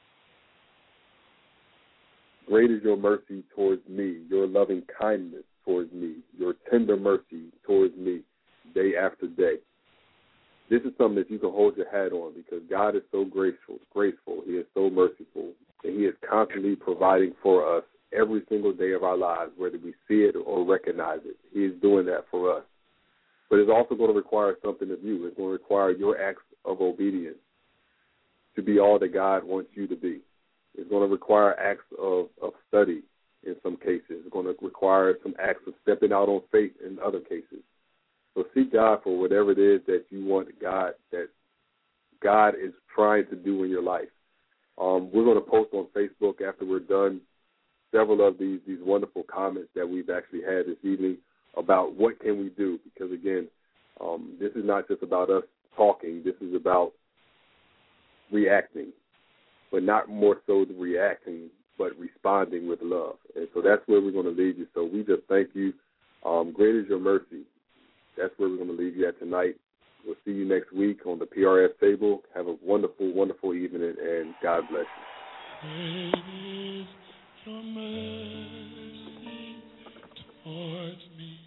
Great is your mercy towards me, your loving kindness towards me, your tender mercy towards me, day after day. This is something that you can hold your hat on because God is so graceful, graceful. He is so merciful, and He is constantly providing for us every single day of our lives, whether we see it or recognize it. He is doing that for us. But it's also going to require something of you. It's going to require your acts of obedience to be all that God wants you to be. It's going to require acts of, of study in some cases. It's going to require some acts of stepping out on faith in other cases. So seek God for whatever it is that you want God, that God is trying to do in your life. Um, we're going to post on Facebook after we're done several of these, these wonderful comments that we've actually had this evening about what can we do. Because, again, um, this is not just about us talking. This is about reacting, but not more so the reacting, but responding with love. And so that's where we're going to leave you. So we just thank you. Um, great is your mercy. That's where we're going to leave you at tonight. We'll see you next week on the P R F table. Have a wonderful, wonderful evening, and God bless you. Great is your mercy towards me,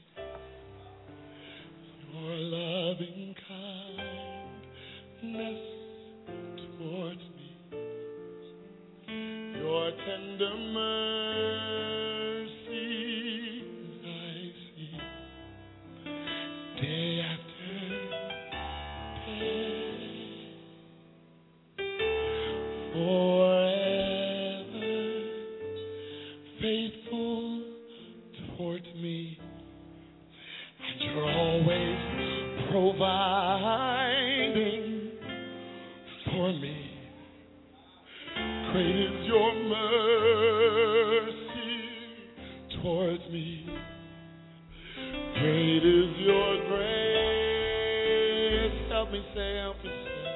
your loving kindness towards me, your tender mercies I see day after day, forever faithful towards me, and you're always providing for me. Great is your mercy towards me. Great is your grace. Help me say, help me say.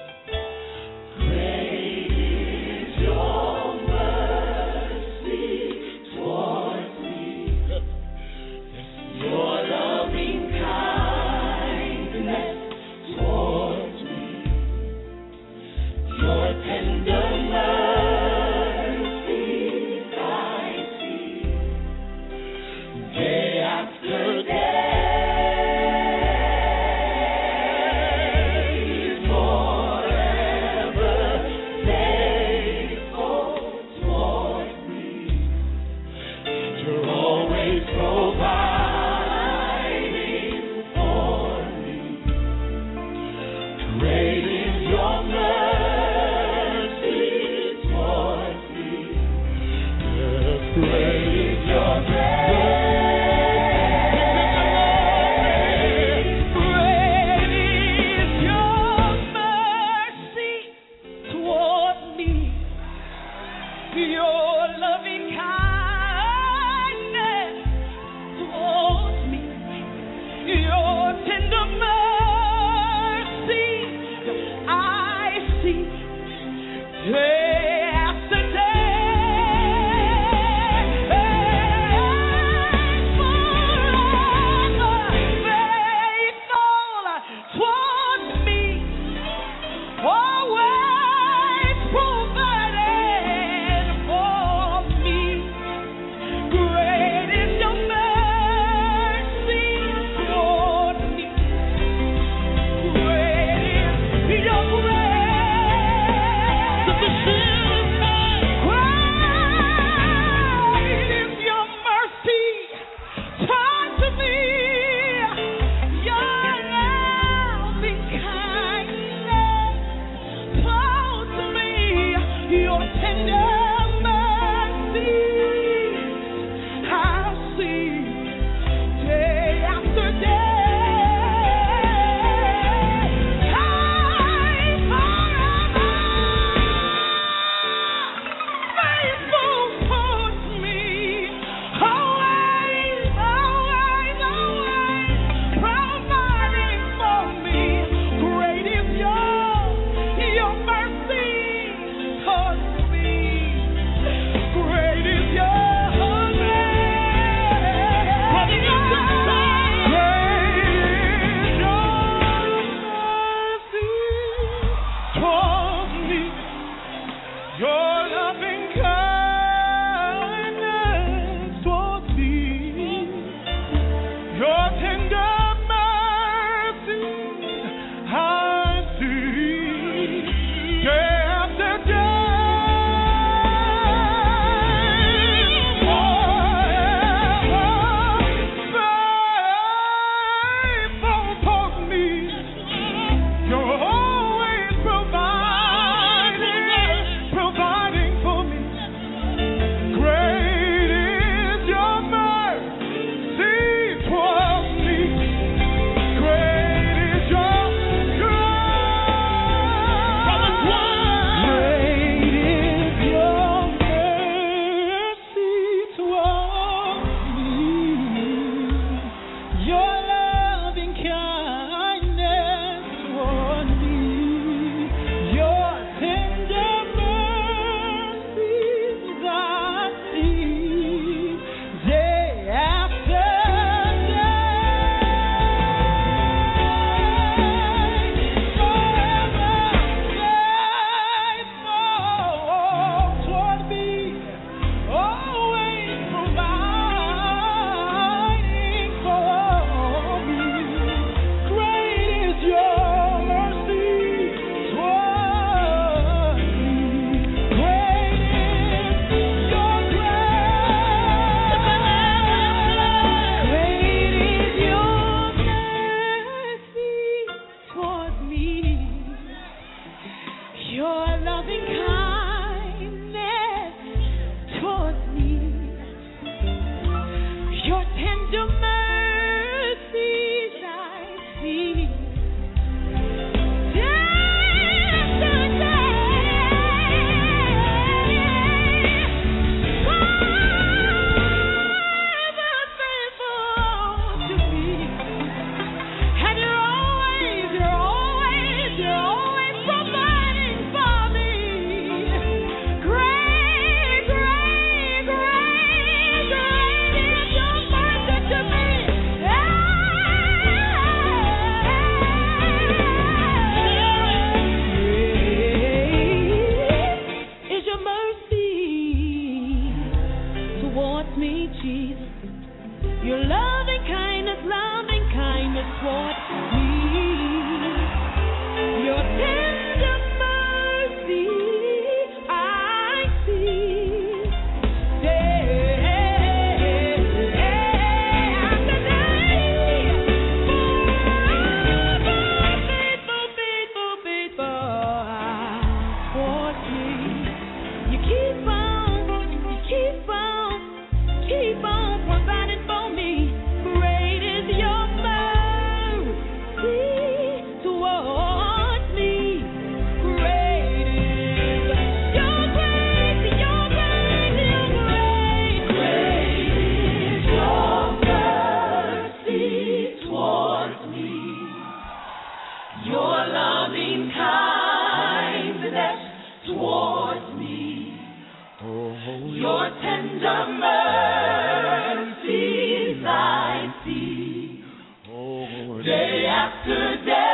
Great is your mercy towards me. Yes, your loving kindness towards me. Your tender mercies I see day after day. day after day.